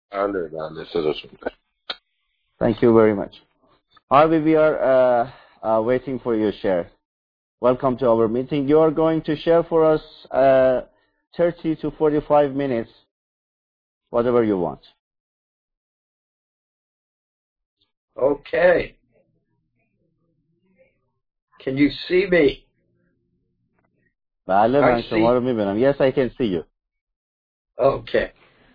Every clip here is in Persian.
بله صداتون. Thank you very much. Harvey, we are waiting for your share. Welcome to our meeting. You are going to share for us 30 to 45 minutes, whatever you want. Okay. Can you see me? بله من I see. شما رو میبینم. Yes, I can see you. Okay.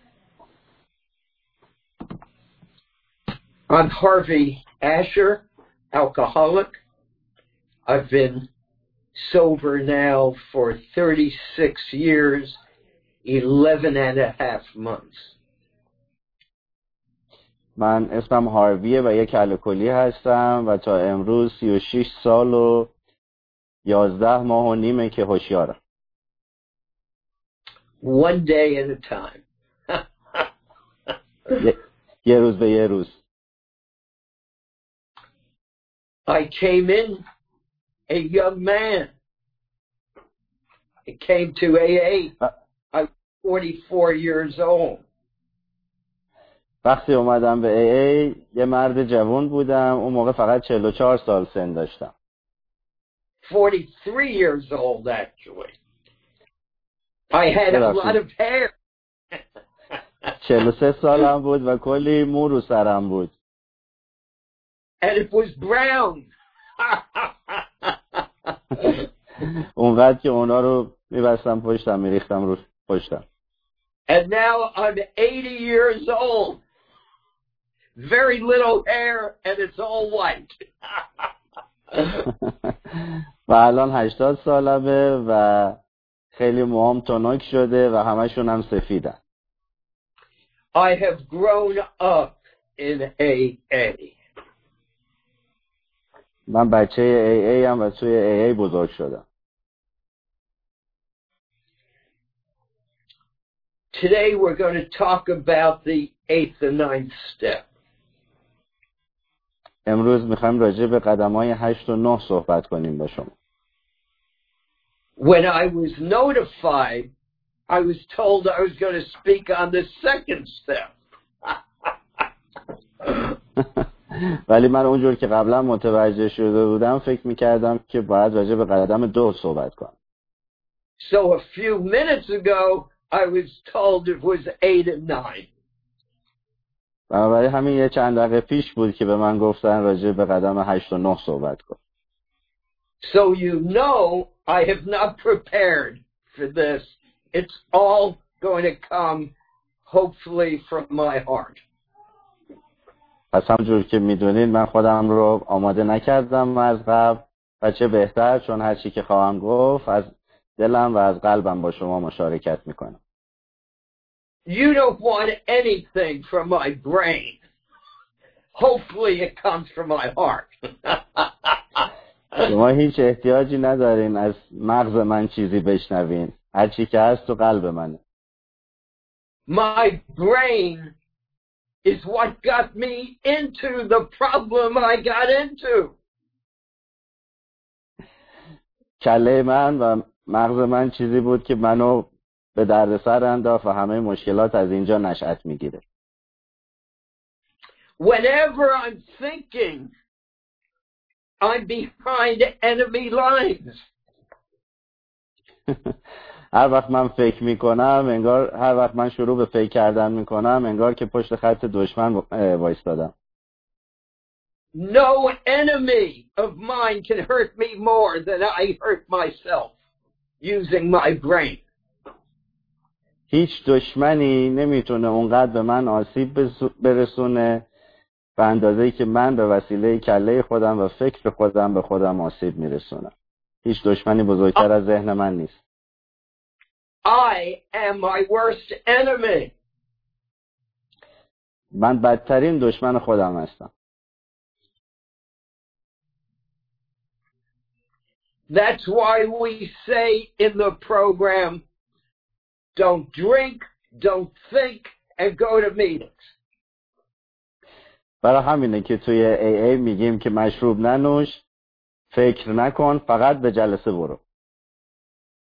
I'm Harvey Asher, alcoholic. I've been sober now for 36 years, 11 and a half months. من اسمم هارویه و یک الکلی هستم و تا امروز 36 سال و 11 ماه و نیمه که هوشیارم. One day at a time. یه روز به یه روز. I came in a young man. I came to AA. I was 44 years old. وقتی اومدم به AA یه مرد جوان بودم. اون موقع فقط 44 سال سن داشتم. 43 years old, actually. I had a lot of hair. 43 سالم بود و کلی مو رو سرم بود. And it was brown. اونقدر که اونا رو میبستم پشتم میریختم رو پشتم. And now I'm 80 years old. Very little hair and it's all white. و الان 80 سالمه و خیلی موهام تونک شده و همشون هم سفیدن. I have grown up in AA. من بچه AA هم و توی AA بزرگ شدم. Today we're going to talk about the 8th and 9th step. امروز میخوایم راجع به قدم‌های 8 و 9 صحبت کنیم با شما. When I was notified, I was told I was going to speak on the 2nd step. ولی من اونجور که قبلا متوجه شده بودم فکر میکردم که باید راجع به قدم 2 صحبت کنم. So a few minutes ago, I was told it was 8 and 9. بنابراین همین یه چند دقیقه پیش بود که به من گفتن راجع به قدم 8 و 9 صحبت کن. So you know I have not prepared for this. It's all going to come hopefully from my heart. پس همونجور که میدونید من خودم رو آماده نکردم از قبل و چه بهتر چون هر چی که خواهم گفت از دلم و از قلبم با شما مشارکت میکنم. You don't want anything from my brain. Hopefully it comes from my heart. شما هیچ احتیاجی ندارین از مغز من چیزی بشنوین. هر چی که هست تو قلب منه. My brain is what got me into the problem I got into. کله من و مغز من چیزی بود که منو به دردسر انداخت و همه مشکلات از اینجا نشأت میگیره. Whenever I'm thinking I'm behind enemy lines. هر وقت من فکر میکنم انگار هر وقت من شروع به فکر کردن میکنم انگار که پشت خط دشمن وایستادم. No enemy of mine can hurt me more than I hurt myself using my brain. هیچ دشمنی نمیتونه اونقدر به من آسیب برسونه به اندازه‌ای که من به وسیله کله خودم و فکر خودم به خودم آسیب میرسونم. هیچ دشمنی بزرگتر از ذهن من نیست. I am my worst enemy. من بدترین دشمن خودم هستم. That's why we say in the program, don't drink, don't think, and go to meetings. برای همینه که توی AA میگیم که مشروب ننوش، فکر نکن، فقط به جلسه برو.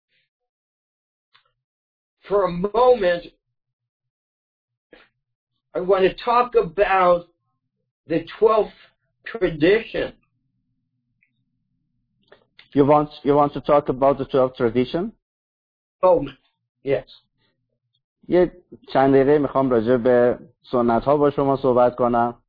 For a moment, I want to talk about the 12th tradition. You want to talk about the 12th tradition? Oh, yes. یه چند دقیقه میخوام راجع به سنت ها با شما صحبت کنم.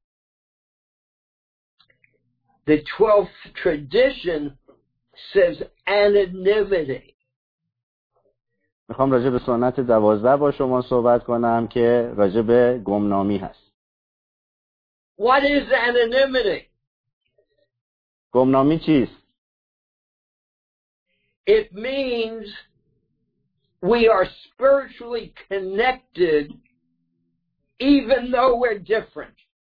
The 12th tradition says anonymity. میخوام راجع به سنت 12 با شما صحبت کنم که راجع به گمنامی هست. What is anonymity? گمنامی چیست؟ It means we are spiritually connected even though we're different.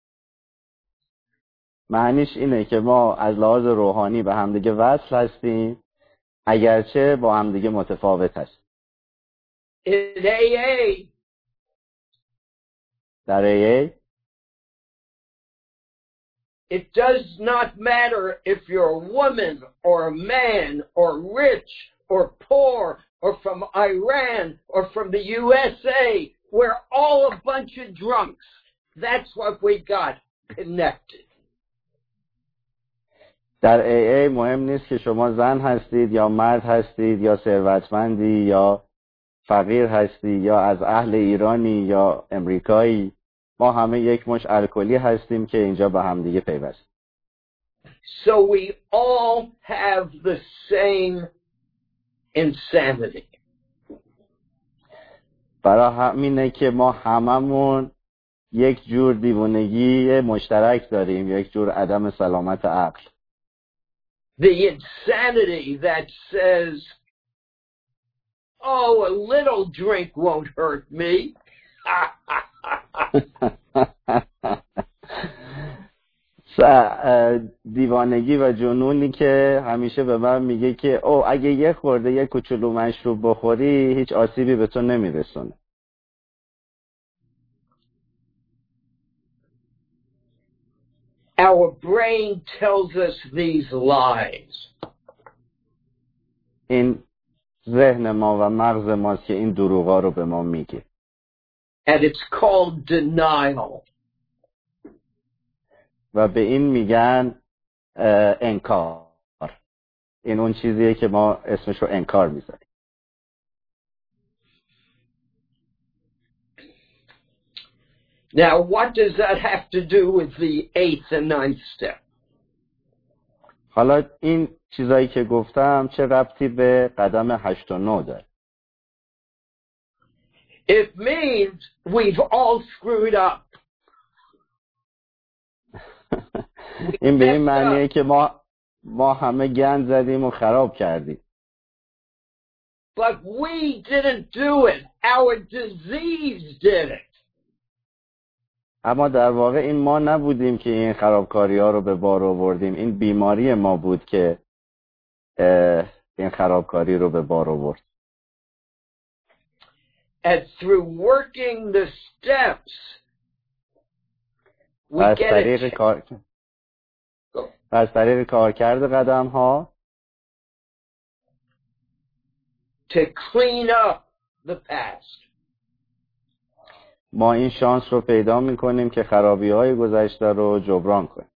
معنیش اینه که ما از لحاظ روحانی به همدیگه وصل هستیم اگرچه با همدیگه متفاوت هستیم. In AA, در AA it does not matter if you're a woman or a man or rich or poor or from Iran or from the USA. We're all a bunch of drunks. That's what we got connected. در AA مهم نیست که شما زن هستید یا مرد هستید یا ثروتمندی یا فقیر هستی یا از اهل ایرانی یا امریکایی. ما همه یک مش الکلی هستیم که اینجا به هم دیگه پیوست. So we all have the same insanity. برای همینه که ما هممون یک جور دیوونگی مشترک داریم، یک جور عدم سلامت عقل. The insanity that says, oh, a little drink won't hurt me. دیوانگی و جنونی که همیشه به من میگه که او اگه یه خورده یه کوچولو مشروب بخوری هیچ آسیبی به تو نمیرسونه. Our brain tells us these lies. این ذهن ما و مغز ماست که این دروغا رو به ما میگه. And it's called denial. و به این میگن انکار. این اون چیزیه که ما اسمش رو انکار میذاریم. Now, what does that have to do with the 8th and 9th step? حالا این چیزایی که گفتم چه ربطی به قدم 8 و 9 داره؟ It means we've all screwed up. این به این معنیه که ما همه گند زدیم و خراب کردیم. But we didn't do it. Our disease did it. اما در واقع این ما نبودیم که این خرابکاری ها رو به بار آوردیم. این بیماری ما بود که این خرابکاری رو به بار آورد. And through working the steps, we get it. از طریق کارکرد قدم ها to clean up the past. ما این شانس رو پیدا میکنیم که خرابی های گذشته رو جبران کنیم.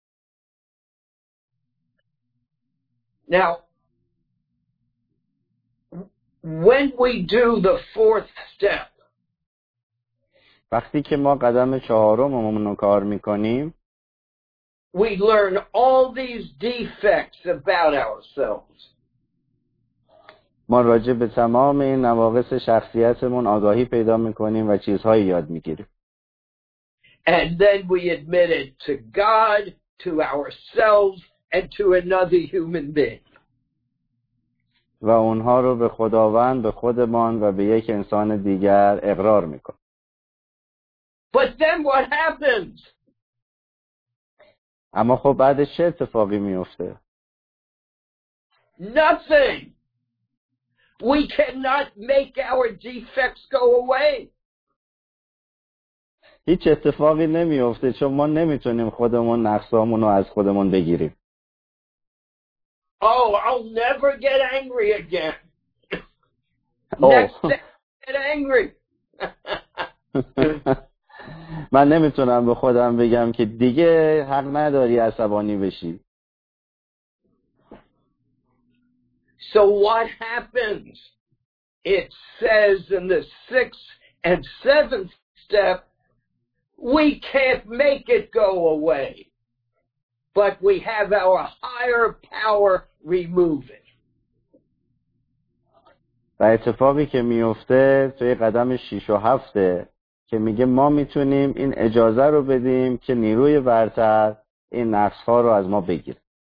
Now, when we do the 4th step, وقتی که ما قدم 4 رو کار میکنیم we learn all these defects about ourselves. ما راجع به تمام این نواقص شخصیتمون آگاهی پیدا میکنیم و چیزهایی یاد میگیریم. And then we admit it to God, to ourselves, and to another human being. و اونها رو به خداوند، به خودمان و به یک انسان دیگر اقرار میکنیم. But then what happens? اما خب بعدش چه اتفاقی میفته؟ Nothing. We cannot make our defects go away. هیچ اتفاقی نمیفته چون ما نمیتونیم خودمون نقصامون رو از خودمون بگیریم. Oh, I'll never get angry again. Next day, get angry. من نمیتونم به خودم بگم که دیگه حق نداری عصبانی بشی. So what happens? It says in the 6th and 7th step, we can't make it go away, but we have our higher power remove it. و اتفاقی که میفته توی قدم 6 و 7 که میگه ما میتونیم این اجازه رو بدیم که نیروی برتر این نقص‌ها رو از ما بگیره.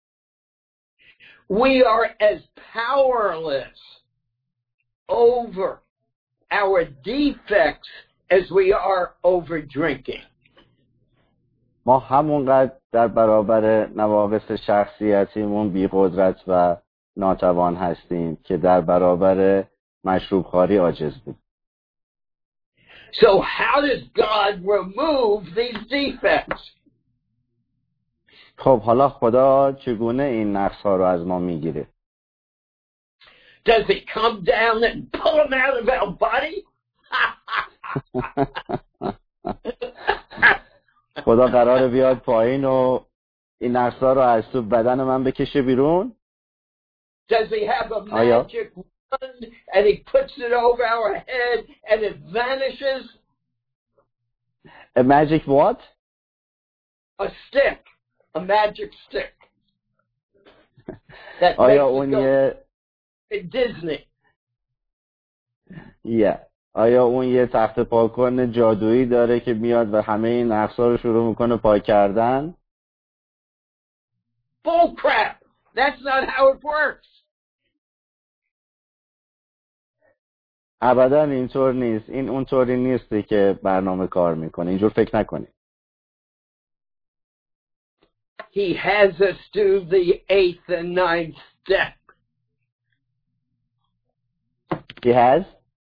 We are as powerless over our defects as we are over drinking. ما همونقدر در برابر نواقص شخصیتیمون بی‌قدرت و ناتوان هستیم که در برابر مشروب خواری عاجز بود. So how does God remove these defects? خب حالا خدا چگونه این نقص‌ها رو از ما میگیره؟ Does he come down and pull them out of our body? خدا قراره بیاد پایین و این نقص‌ها رو از تو بدن من بکشه بیرون؟ Does he have a magic wand and he puts it over our head and it vanishes? A magic what? A stick. A magic stick. That آیا makes اون it go یه in Disney. آیا اون یه تخت پاکن جادویی داره که میاد و همه این نقص‌ها رو شروع میکنه پاک کردن؟ Bull crap. That's not how it works. ابداً اینطور نیست. این اونطوری نیستی که برنامه کار میکنه. اینجور فکر نکنی. He has us do the 8th and 9th step. He has?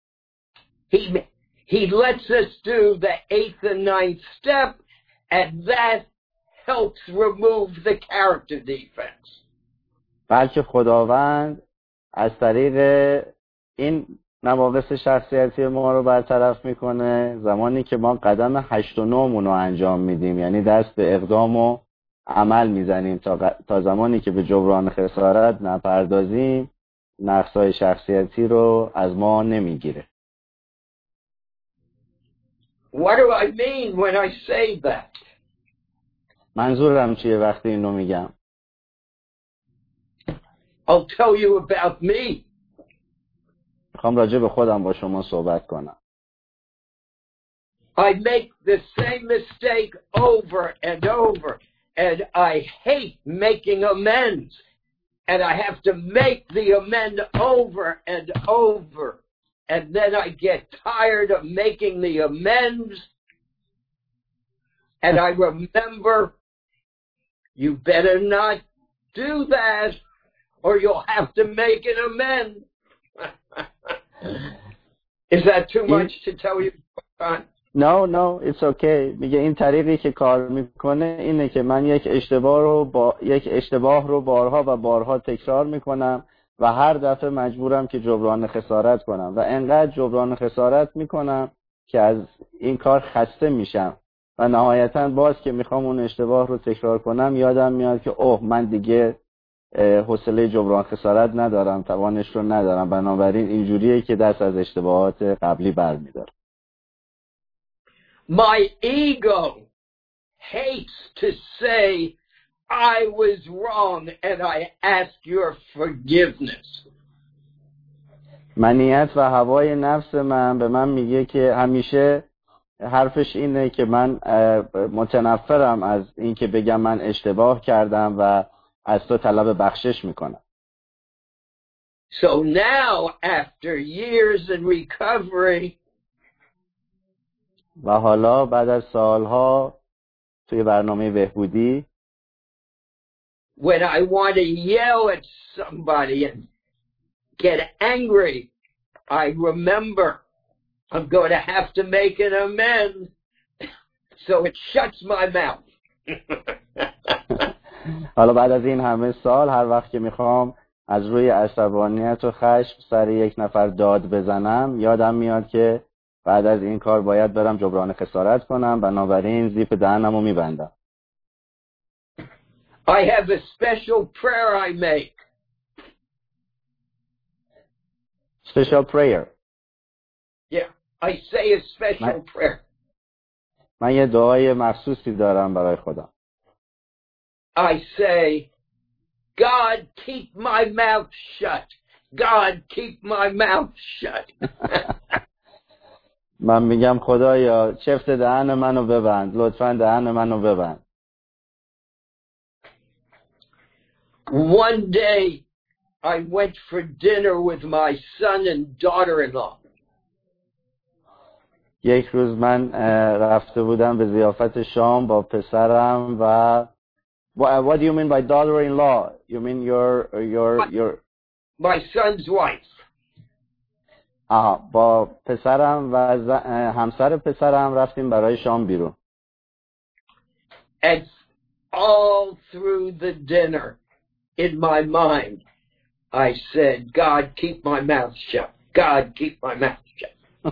He lets us do the 8th and 9th step, and that helps remove the character defects. بلکه خداوند از طریق این نواقص شخصیتی ما رو برطرف میکنه زمانی که ما قدم 8 و 9 رو انجام میدیم، یعنی دست به اقدام و عمل میزنیم تا زمانی که به جبران خسارت نپردازیم نقص‌های شخصیتی رو از ما نمیگیره. What do I mean when I say that? منظورم چیه وقتی اینو میگم؟ I'll tell you about me. میخوام راجع به خودم با شما صحبت کنم. I make the same mistake over and over, and I hate making amends, and I have to make the amend over and over, and then I get tired of making the amends, and I remember, you better not do that, or you'll have to make an amend. Is that too much to tell you? No, it's okay. میگه این طریقی که کار میکنه اینه که من یک اشتباه رو بارها و بارها تکرار میکنم و هر دفعه مجبورم که جبران خسارت کنم و انقدر جبران خسارت میکنم که از این کار خسته میشم و نهایتا باز که میخوام اون اشتباه رو تکرار کنم یادم میاد که اوه من دیگه حوصله جبران خسارت ندارم، توانش رو ندارم، بنابراین اینجوریه که دست از اشتباهات قبلی برمیدارم. My ego hates to say I was wrong and I ask your forgiveness. منیت و هوای نفس من به من میگه که همیشه حرفش اینه که من متنفرم از این که بگم من اشتباه کردم و از تو طلب بخشش میکنم. So now after years in recovery, و حالا بعد از سالها توی برنامه بهبودی when I want to yell at somebody and get angry, I remember I'm going to have to make an amend, so it shuts my mouth. حالا بعد از این همه سال هر وقت که میخوام از روی عصبانیت و خشم سر یک نفر داد بزنم یادم میاد که بعد از این کار باید برم جبران خسارت کنم، بنابراین زیپ دهنمو میبندم. I have a special prayer I make. Special prayer. Yeah, I say a special prayer. من یه دعای مخصوصی دارم برای خدا. I say, God keep my mouth shut. God keep my mouth shut. من میگم خدایا چفت دهن منو ببند، لطفاً دهن منو ببند. One day I went for dinner with my son and daughter-in-law. یک روز من رفته بودم به ضیافت شام با پسرم و What do you mean by daughter-in-law? You mean your My son's wife. با پسرم و همسر پسرم رفتیم برای شام بیرون. And all through the dinner, in my mind, I said, God keep my mouth shut. God keep my mouth shut.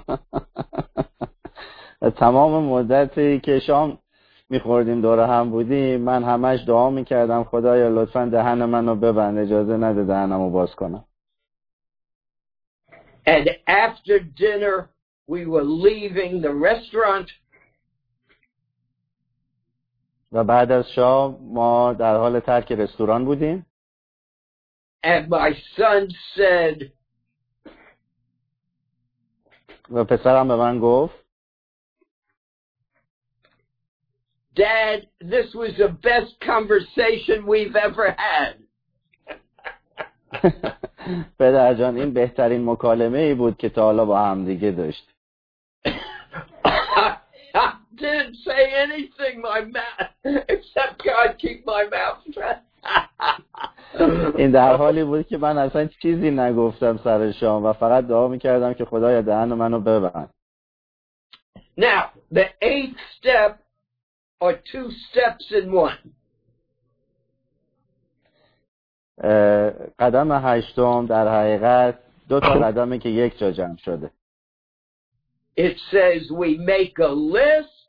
تمام مدتی که شام میخوردیم دور هم بودیم من همش دعا میکردم خدایا لطفاً دهن منو ببند، اجازه نده دهنمو باز کنم. And after dinner, we were leaving the restaurant. و بعد از شام ما در حال ترک رستوران بودیم. And my son said, و پسرم به من گفت Dad, this was the best conversation we've ever had. پدر جان این بهترین مکالمه ای بود که تا حالا با هم دیگه داشت. I didn't say anything, except God keep my mouth shut. این در حالی بود که من اصلا چیزی نگفتم سر شام و فقط دعا میکردم که خدایا دهن منو ببند. Now, the 8th step are 2 steps in one. قدم 8 در حقیقت 2 تا قدمه که یک جا جمع شده. It says we make a list.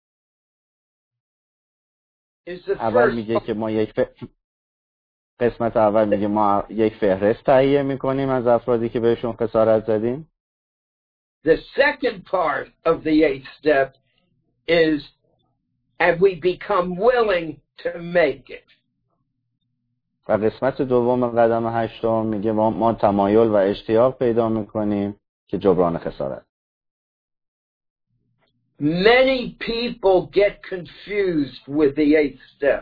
Is the اول first میگه که ما قسمت اول میگه ما یک فهرست تهیه میکنیم از افرادی که بهشون خسارت زدیم. The second part of the 8th step is, and we become willing to make it. و قسمت دوم قدم 8 میگه ما تمایل و اشتیاق پیدا میکنیم که جبران خسارت. Many people get confused with the 8th step.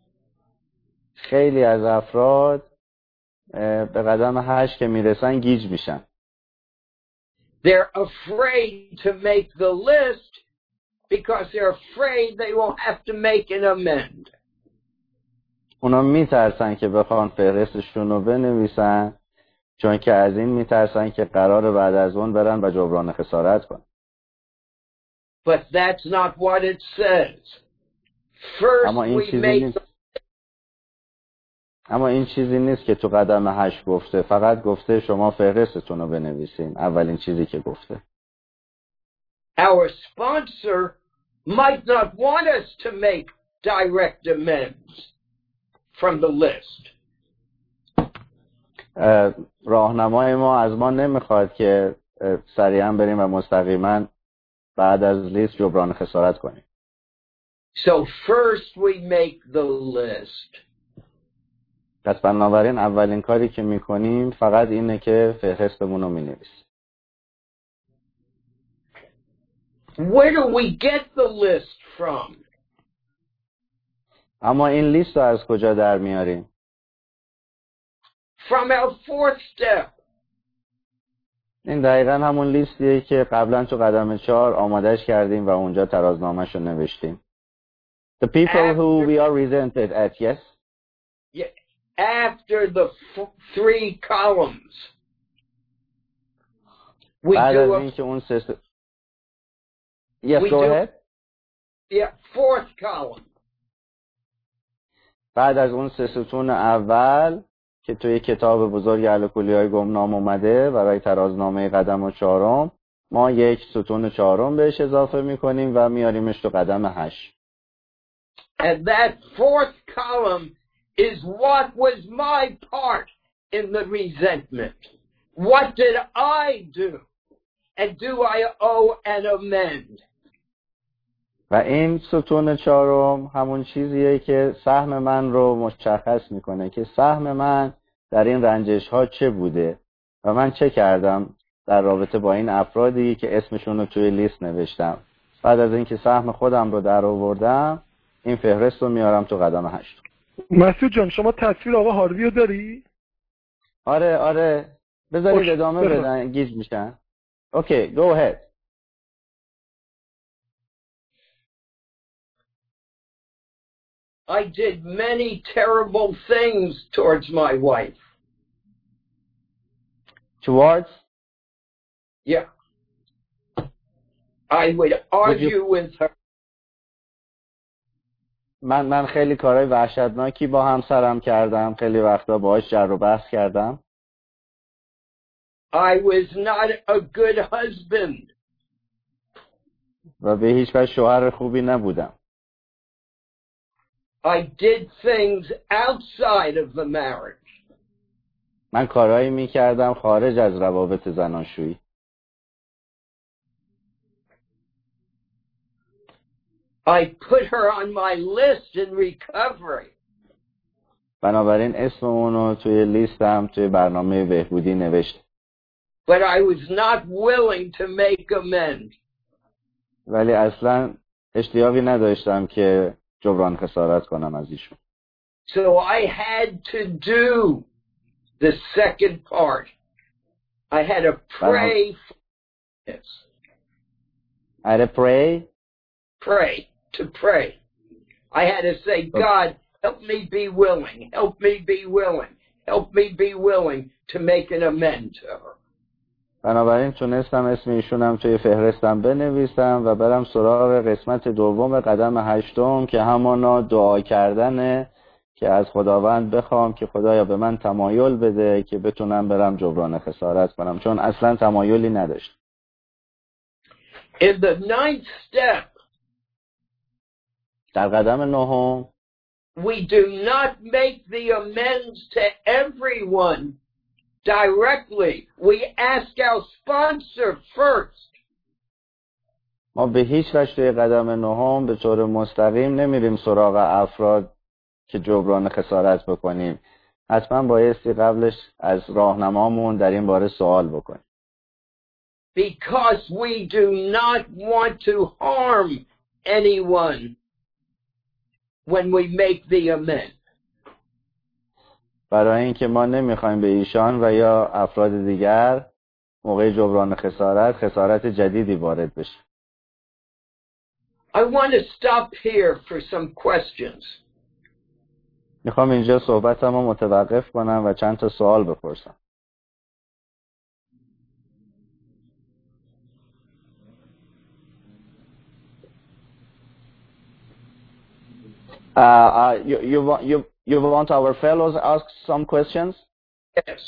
خیلی از افراد به قدم 8 که میرسن گیج میشن. They're afraid to make the list because they're afraid they will have to make an amend. اونا میترسن که بخوان فهرستشون رو بنویسن چون که از این میترسن که قراره بعد از اون برن و جبران خسارت کنن. But that's not what it says. First we make اما این چیزی نیست که تو قدم 8 گفته. فقط گفته شما فهرستتون رو بنویسین. اولین چیزی که گفته. Our sponsor might not want us to make direct amends from the list. راهنمای ما از ما نمیخواد که سریعا بریم و مستقیما بعد از لیست جبران خسارت کنیم. So first we make the list. پس بنابراین اولین کاری که میکنیم فقط اینه که فهرستمون رو مینویسیم. Where do we get the list from? اما این لیست رو از کجا در میاریم؟ From our 4th step. این دقیقا همون لیستیه که قبلا تو قدم 4 آمادش کردیم و اونجا ترازنامه‌شو نوشتیم. The people who we are resented at, yes? Yeah, after the 3 columns. We بعد do از این که اون Yes, go ahead. Yeah, 4th column. بعد از اون 3 ستون اول که توی کتاب بزرگ اهل کلیه‌های گمنام اومده برای ترازنامه قدم 4 ما یک ستون چهارم بهش اضافه میکنیم و میاریمش تو قدم 8. And that fourth column is what was my part in the resentment. What did I do? And do I owe an amend? و این ستون چهارم همون چیزیه که سهم من رو مشخص میکنه که سهم من در این رنجش ها چه بوده و من چه کردم در رابطه با این افرادی که اسمشون رو توی لیست نوشتم. بعد از اینکه سهم خودم رو در آوردم این فهرست رو میارم تو قدم 8. مسعود جان شما تصویر آقا هاروی رو داری؟ آره بذارید ادامه بدن گیج میشن. اوکی go ahead. I did many terrible things towards my wife. Towards? Yeah. I would argue with her. من خیلی کارهای وحشتناکی با همسرم کردم. خیلی وقتا باهاش جر و بحث کردم. I was not a good husband. و به هیچ وجه شوهر خوبی نبودم. I did things outside of the marriage. من کارهایی میکردم خارج از روابط زناشویی. I put her on my list in recovery. بنابراین اسم اونو توی لیستم توی برنامه بهبودی نوشت. But I was not willing to make amends. ولی اصلا اشتیاقی نداشتم که جبران خسارت کنم از ایشون. So I had to do the second part. I had to pray for this. I had to pray? To pray. I had to say, God, help me be willing. Help me be willing. Help me be willing to make an amend to her. بنابراین تونستم اسم ایشونم توی فهرستم بنویسم و برم سراغ قسمت دوم قدم 8 که همانا دعا کردنه که از خداوند بخوام که خدایا به من تمایل بده که بتونم برم جبران خسارت کنم چون اصلا تمایلی نداشت. In the 9th step, در قدم 9 we do not make the amends to everyone directly. We ask our sponsor first. ما به هیچ وجه توی قدم 9 به طور مستقیم نمیریم سراغ افراد که جبران خسارت بکنیم. حتما بایستی قبلش از راهنمامون در این باره سوال بکنیم. Because we do not want to harm anyone when we make the amend. برای اینکه ما نمیخوایم به ایشان و یا افراد دیگر موقع جبران خسارت جدیدی وارد بشه. I want to stop here for some questions. میخوام اینجا صحبتمو متوقف کنم و چند تا سوال بپرسم. You want our fellows ask some questions? Yes.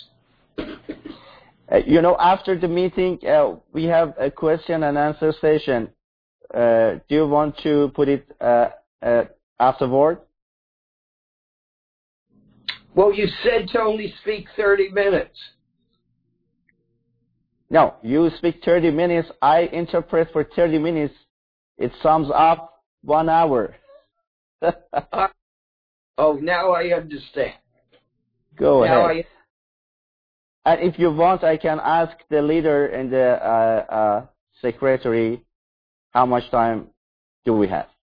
After the meeting, we have a question and answer session. Do you want to put it afterward? Well, you said to only speak 30 minutes. No, you speak 30 minutes. I interpret for 30 minutes. It sums up 1 hour. Oh, now I understand. Go ahead. And if you want, I can ask the leader and the secretary how much time do we have.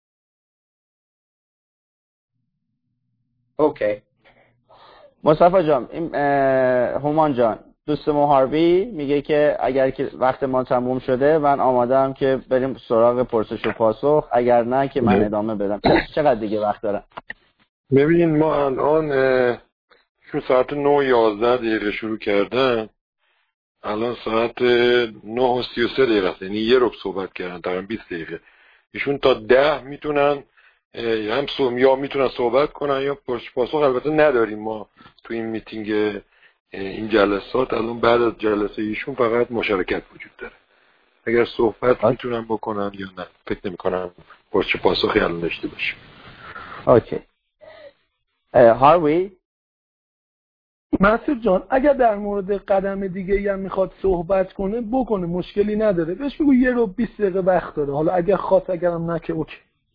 Okay. مصطفی جان، هومان جان، دوستمون هاروی میگه که اگر که وقت ما تموم شده من آمادم که بریم سراغ پرسش و پاسخ، اگر نه که من ادامه بدم. چقدر دیگه وقت دارم؟ ببینین ما الان چون ساعت 9:11 شروع کردن، الان ساعت 9:33 است، یعنی یه ربع صحبت کردن، تقریبا 20 دقیقه. ایشون تا 10 میتونن یا میتونن صحبت کنن یا پرسش پاسخ. البته نداریم ما تو این میتینگ این جلسات. الان بعد از جلسه ایشون فقط مشارکت وجود داره. اگر صحبت میتونم بکنم یا نه. فکر نمی کنم پرچه پاسخی الان داشته باشیم. اوکی. هاروی، مسعود جان اگر در مورد قدم دیگه هم میخواد صحبت کنه بکنه، مشکلی نداره. بهش بگو 1 رو 20 دقیقه وقت داره. حالا اگر خواست، اگرم نه که اوکی.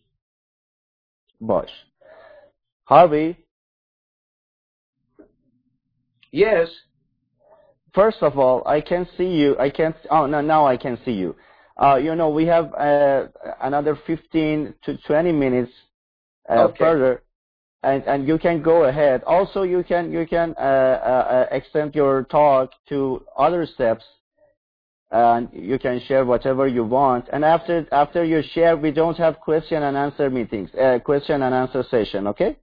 باش. هاروی. Yes. First of all, I can see you. Oh, no, now I can see you. We have another 15 to 20 minutes Okay. further, and you can go ahead. Also, you can extend your talk to other steps, and you can share whatever you want. And after you share, we don't have question and answer meetings, question and answer session. Okay?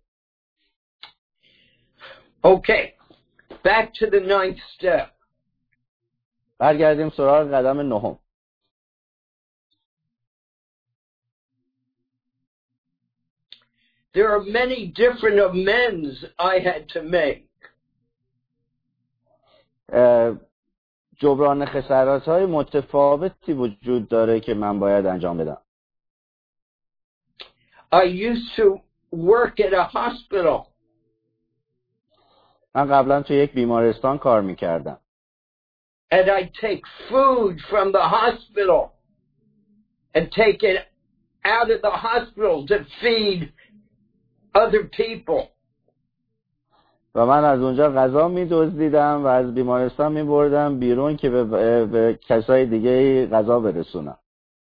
Okay. Back to the 9th step. برگردیم سراغ قدم 9. There are many different amends I had to make. جبران خسارت‌های متفاوتی وجود داره که من باید انجام بدم. I used to work at a hospital. من قبلا تو یک بیمارستان کار میکردم. And I take food from the hospital and take it out of the hospital to feed other people. و من از اونجا غذا می‌دزدیدم و از بیمارستان می‌بردم بیرون که به کسای دیگه غذا برسونم.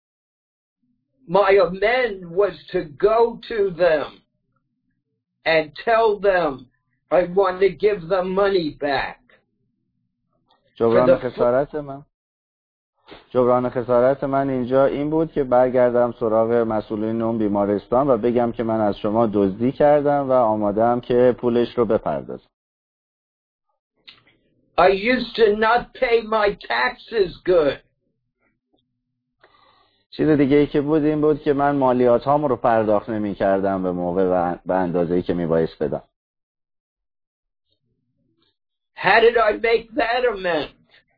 My amend was to go to them and tell them I want to give them money back. جبران خسارت من اینجا این بود که برگردم سراغ مسئولین اون بیمارستان و بگم که من از شما دزدی کردم و آماده‌ام که پولش رو بپردازم. I used to not pay my taxes good. چیز دیگه ای که بود این بود که من مالیات هام رو پرداخت نمی کردم به موقع و به اندازه‌ای که میبایست بدم. How did I make that amend?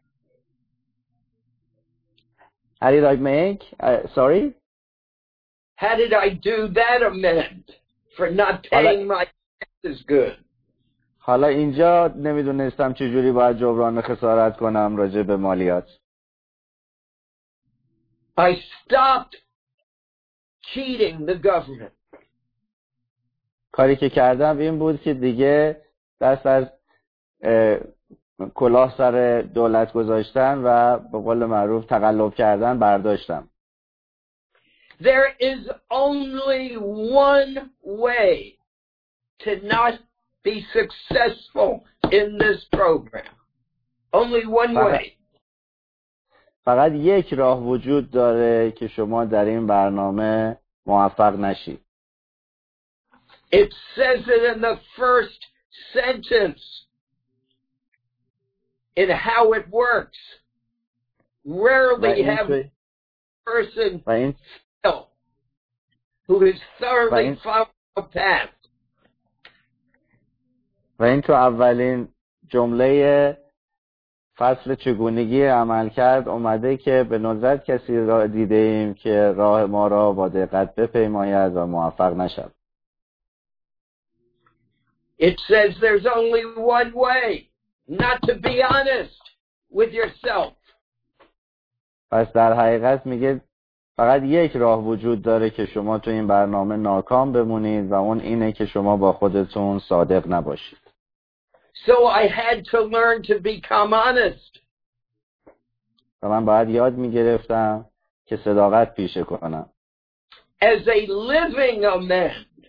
How did I make? Sorry? How did I do that amend for not paying my taxes good? حالا اینجا نمیدونستم چجوری باید جبران خسارت کنم راجع به مالیات. I stopped cheating the government. کاری که کردم این بود که دیگه دست از کلاه سر دولت گذاشتن و به قول معروف تقلب کردن برداشتم. There is only one way to not be successful in this program. Only one way. فقط یک راه وجود داره که شما در این برنامه موفق نشید. It says it in the first sentence in how it works. Rarely have a person who is thoroughly followed the path. و این تو اولین جمله فصل چگونگی عمل کرد اومده که به ندرت کسی را دیده ایم که راه ما را با دقت بپیماید و موفق نشد. It says there's only one way, not to be honest with yourself. پس در حقیقت میگه فقط یک راه وجود داره که شما تو این برنامه ناکام بمونید و اون اینه که شما با خودتون صادق نباشید. So I had to learn to become honest. و من باید یاد میگرفتم که صداقت پیشه کنم. As a living amend.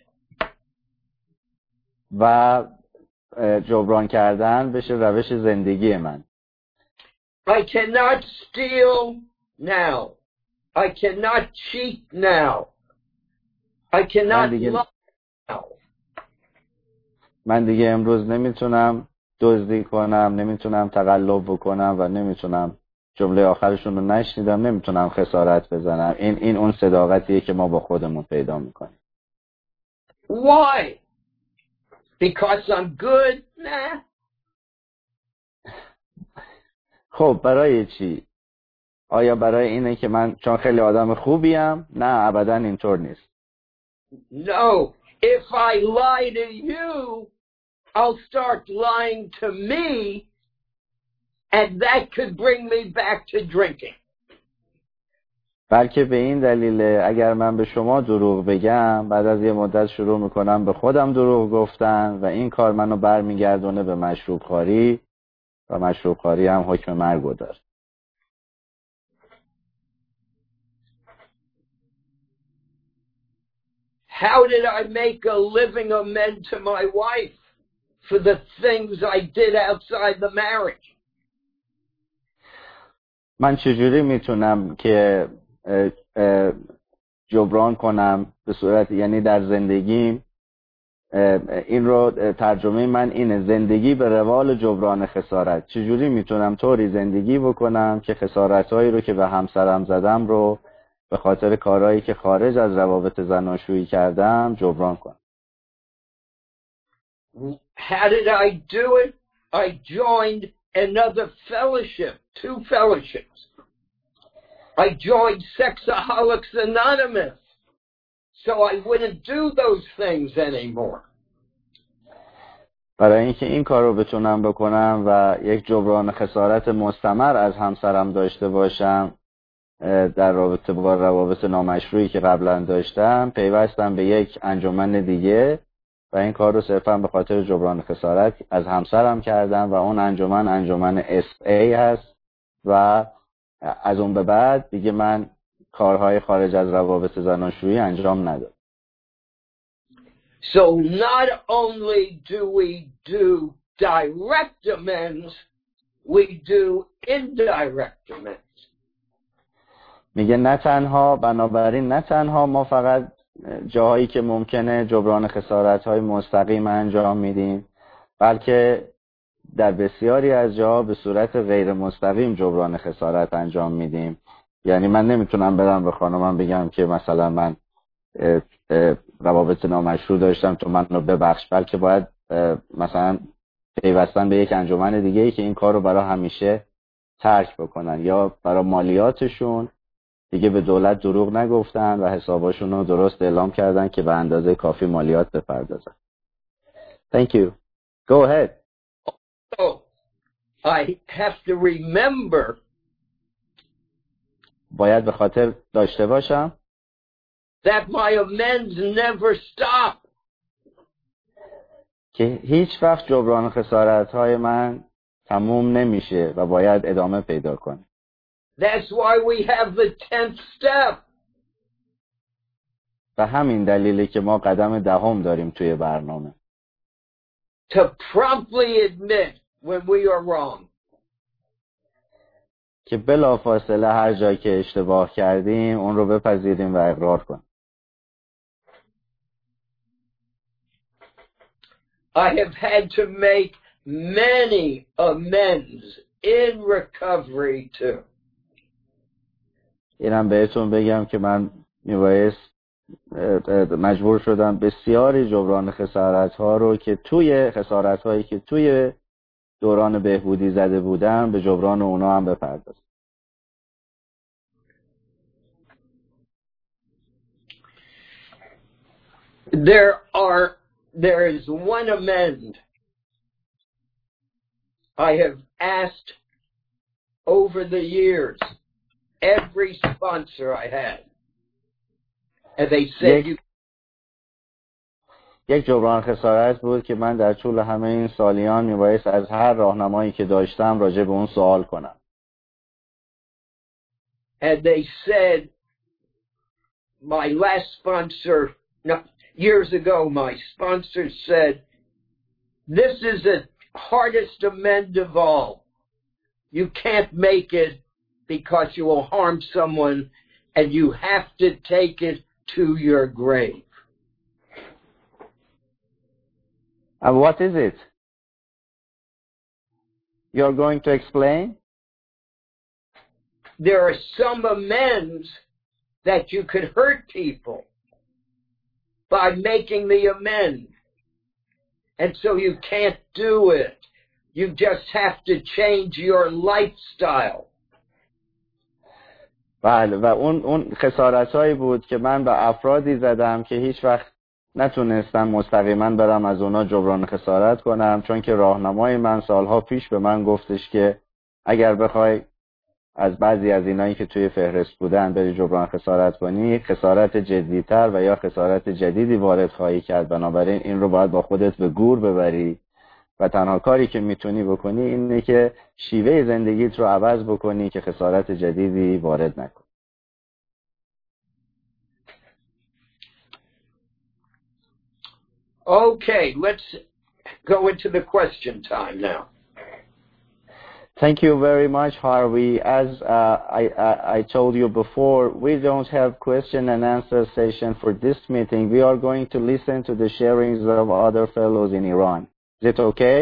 و جبران کردن بشه روش زندگی من. I cannot steal now. I cannot cheat now. I cannot lie now. من دیگه امروز نمیتونم دزدی کنم، نمیتونم تقلب بکنم و نمیتونم جمله آخرشون رو نشنیدم، نمیتونم خسارت بزنم. این اون صداقتیه که ما با خودمون پیدا میکنیم. Why? Because I'm good? Nah. خب برای چی؟ آیا برای اینه که من چون خیلی آدم خوبیم؟ نه، ابدا اینطور نیست. No, if I lie to you, I'll start lying to me, and that could bring me back to drinking. بلکه به این دلیل اگر من به شما دروغ بگم، بعد از یه مدت شروع میکنم به خودم دروغ گفتن و این کار منو برمیگردونه به مشروب خواری و مشروب خواری هم حکم مرگو داره. How did I make a living amends to my wife for the things I did outside the marriage? من چجوری میتونم که جبران کنم به صورت، یعنی در زندگیم، این رو ترجمه من اینه: زندگی به روال جبران خسارت. چجوری میتونم طوری زندگی بکنم که خسارتهایی رو که به همسرم زدم رو به خاطر کارهایی که خارج از روابط زناشویی کردم جبران کنم. How did I do it? I joined another fellowship, 2 fellowships. I joined Sexaholics Anonymous, so I wouldn't do those things anymore. برای اینکه این کار رو بتونم بکنم و یک جبران خسارت مستمر از همسرم داشته باشم در رابطه با روابط نامشروعی که قبلا داشتم، پیوستم به یک انجمن دیگه و این کار رو صرفا به خاطر جبران خسارت از همسرم کردم و اون انجمن SA هست و از اون به بعد دیگه من کارهای خارج از روابط زناشویی انجام ندادم. So not only do we do direct amends, we do indirect amends. میگه بنابراین نه تنها ما فقط جاهایی که ممکنه جبران خسارت‌های مستقیم انجام میدیم، بلکه در بسیاری از جاها به صورت غیر مستقیم جبران خسارت انجام میدیم. یعنی من نمیتونم برم به خانمم بگم که مثلا من روابط نامشروع داشتم تو منو ببخش، بلکه باید مثلا پیوستن به یک انجمن دیگه‌ای که این کار رو برای همیشه ترک بکنن، یا برای مالیاتشون دیگه به دولت دروغ نگفتن و حساباشون رو درست اعلام کردن که به اندازه کافی مالیات بپردازن. Thank you. Go ahead. So I have to remember باید به خاطر داشته باشم that my amends never stop. که هیچ وقت جبران خسارت‌های من تموم نمیشه و باید ادامه پیدا کنه. That's why we have the 10th step. و همین دلیله که ما قدم 10 داریم توی برنامه. To promptly admit when we are wrong. که بلافاصله هر جایی که اشتباه کردیم اون رو بپذیریم و اقرار کنیم. I have had to make many amends in recovery too. اینم بهتون بگم که من مجبور شدم بسیاری جبران خسارت‌ها رو که خسارت‌هایی که توی دوران بهبودی زده بودم به جبران اونا هم بپردازم. There is one amend I have asked over the years every sponsor I had, and they said یک جبران خسارت بود که من در طول همه این سالیان میبایست از هر راهنمایی که داشتم راجع به اون سوال کنم. And they said, my last sponsor, years ago, my sponsor said, this is the hardest amend of all. You can't make it because you will harm someone, and you have to take it to your grave. And what is it? You're going to explain? There are some amends that you could hurt people by making the amend. And so you can't do it. You just have to change your lifestyle. بله، و اون خسارتایی بود که من به افرادی زدم که هیچ وقت نتونستم مستقیما برم از اونا جبران خسارت کنم، چون که راهنمای من سالها پیش به من گفتش که اگر بخوای از بعضی از اینایی که توی فهرست بودن بری جبران خسارت کنی، خسارت جدیتر و یا خسارت جدیدی وارد خواهی کرد، بنابراین این رو باید با خودت به گور ببری و تنها کاری که میتونی بکنی اینه که شیوه زندگیت رو عوض بکنی که خسارت جدیدی وارد نکنی. Okay, let's go into the question time now. Thank you very much, Harvey. As I told you before, we don't have question and answer session for this meeting. We are going to listen to the sharings of other fellows in Iran. Is it okay?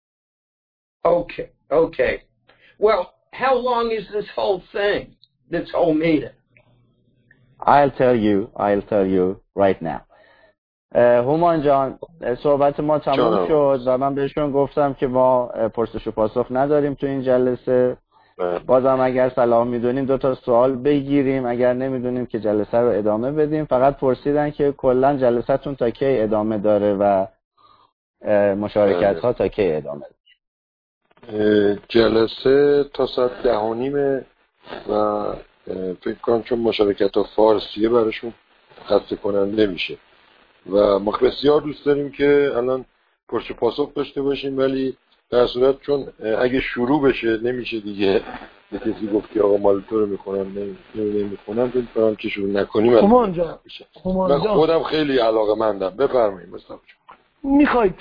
Okay. Well, how long is this whole thing, this whole meeting? I'll tell you right now. هومان جان، صحبت ما تموم شد و من بهشون گفتم که ما پرسش و پاسخ نداریم تو این جلسه. بازم اگر صلاح میدونیم 2 سوال بگیریم، اگر نمیدونیم که جلسه رو ادامه بدیم. فقط پرسیدن که کلا جلسه‌تون تا کی ادامه داره و مشارکت ها تا کی ادامه داره. جلسه تا ساعت 10:30 و فکر کنم چون مشارکت ها فارسیه براشون خسته کننده میشه و ما بسیار دوست داریم که الان پرسش و پاسخ داشته باشیم، ولی در صورت چون اگه شروع بشه نمیشه دیگه به کسی گفت که آقا مال تو رو میخونم نمیخونم، فکر کنم که شروع نکنیم. هومان جان من خودم خیلی علاقه‌مندم. بفرمایید مصطفی جان.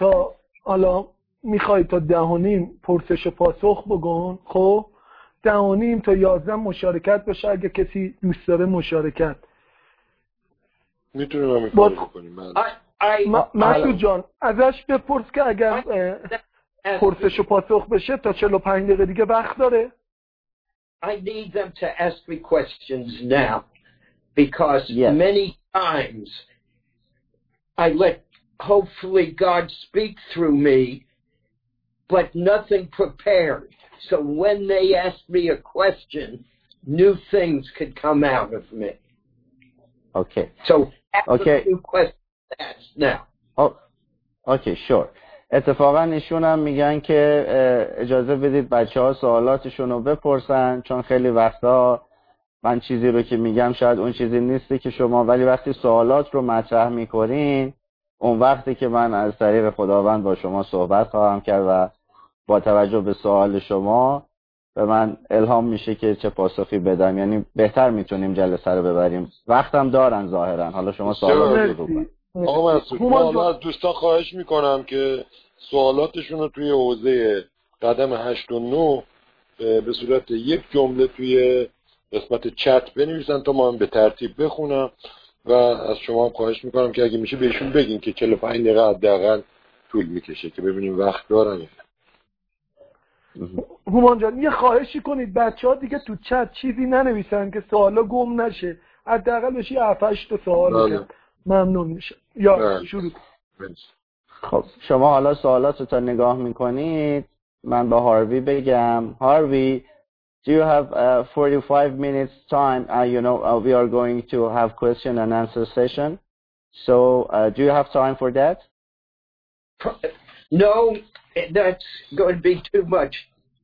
میخوای تا 10:30 پرسش و پاسخ بگن، خب 10:30 تا 11 مشارکت بشه اگه کسی دوست داره مشارکت میتونیم همین کار بکنیم. مسعود جان ازش بپرس که اگر پرسش و پاسخ بشه تا 45 دقیقه دیگه وقت داره. I need them to ask me questions now because many times I let hopefully God speak through me but nothing prepared. So when they ask me a question, new things could come out of me. Okay. So new questions now. Okay, sure. اتفاقا ایشون هم میگن که اجازه بدید بچه‌ها سوالاتشون رو بپرسن، چون خیلی وقتا من چیزی رو که میگم شاید اون چیزی نیستی که شما، ولی وقتی سوالات رو مطرح میکنین اون وقتی که من از طریق خداوند با شما صحبت خواهم کرد و با توجه به سوال شما به من الهام میشه که چه پاسخی بدم، یعنی بهتر میتونیم جلسه رو ببریم. وقتم دارن ظاهرا. حالا شما سوالات رو بکنید. آقا مسعود، من از دوستان خواهش میکنم که سوالاتشون رو توی حوزه قدم 8 و 9 به صورت یک جمله توی قسمت چت بنویسن تا ما هم به ترتیب بخونم و از شما هم خواهش میکنم که اگه میشه بهشون بگین که 45 دقیقه حداقل طول میکشه که ببینیم وقت دارن یا نه. هومان جان یه خواهشی کنید بچه‌ها دیگه تو چت چیزی ننویسن که سوالا گم نشه، حداقل بشه 7-8 تا سوال کرد. ممنون میشه. یا شروع کنید. خب شما حالا سوالات تا نگاه میکنید، من به هاروی بگم. هاروی, do you have 45 minutes time? We are going to have question and answer session. So do you have time for that? No, that's going to be too much.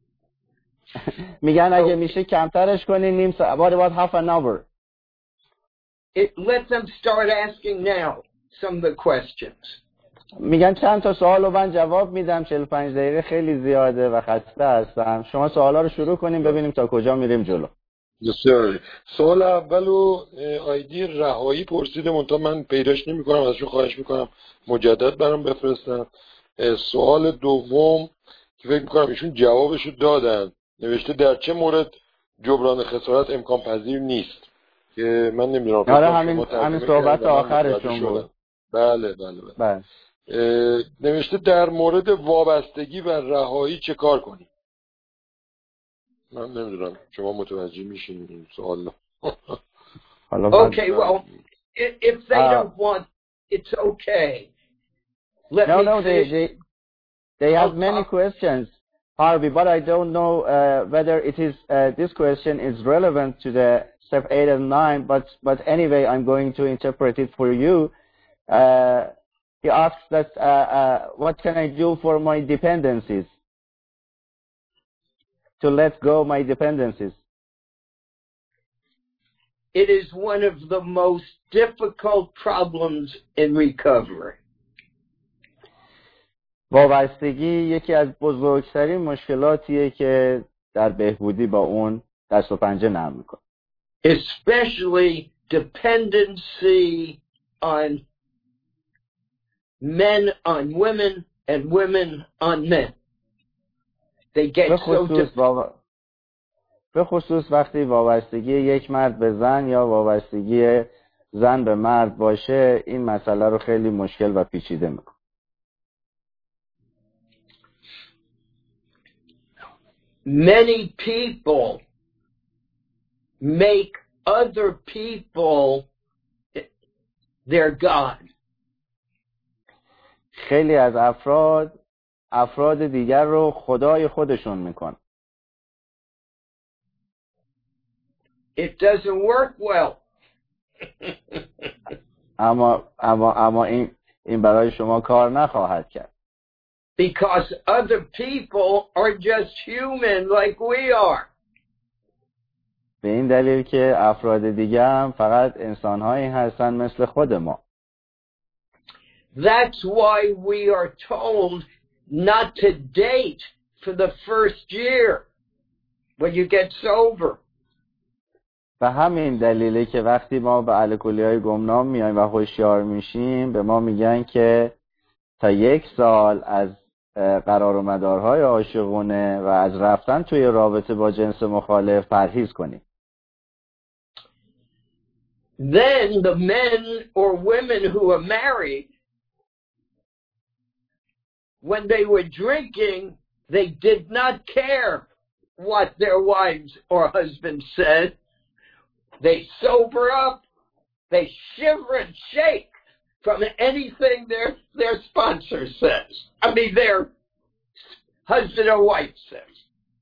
میگن اگه میشه کمترش کنین نیم ساعت. What about half an hour? Let them start asking now some of the questions. میگن چند تا سوال رو من جواب میدم، 45 دقیقه خیلی زیاده و خسته هستم. شما سوالا رو شروع کنیم ببینیم تا کجا میریم جلو. بسیار. سوال اولو آیدی رهایی پرسیده، منتها من پیداش نمی‌کنم، ازشون خواهش میکنم مجدد برام بفرستن. سوال دوم که فکر میکنم ایشون جوابشو دادن، نوشته در چه مورد جبران خسارت امکان پذیر نیست، که من نمیدونم. آره همین صحبت آخرشون بود. بله. نوشته در مورد وابستگی و رهایی چه کار کنیم. من نمیدونم شما متوجه میشین این سوال. Okay, well, if they don't want, it's okay. They have many questions, Harvey, but I don't know whether it is this question is relevant to the step 8 and 9, but anyway, I'm going to interpret it for you. He asks that, what can I do for my dependencies? To let go my dependencies. It is one of the most difficult problems in recovery. وابستگی یکی از بزرگترین مشکلاتیه که در بهبودی با اون دست و پنجه نرم میکنه. Especially dependency on men on women and women on men. They get به خصوص وقتی وابستگی یک مرد به زن یا وابستگی زن به مرد باشه، این مسئله رو خیلی مشکل و پیچیده میکنه. Many people make other people their God. خیلی از افراد دیگر رو خدای خودشون میکنن. It doesn't work well. اما این برای شما کار نخواهد کرد. Because other people are just human like we are. به این دلیل که افراد دیگه هم فقط انسان‌هایی هستن مثل خود ما. That's why we are told not to date for the first year when you get sober. و همین دلیله که وقتی ما به الکلی‌های گمنام میایم و هوشیار میشیم، به ما میگن که تا 1 سال از قرار و مدارهای عاشقونه و از رفتن توی رابطه با جنس مخالف پرهیز کنیم. Then the men or women who are married, when they were drinking, they did not care what their wives or husbands said. They sober up, they shiver and shake from anything their sponsor says. I mean, their husband or wife says.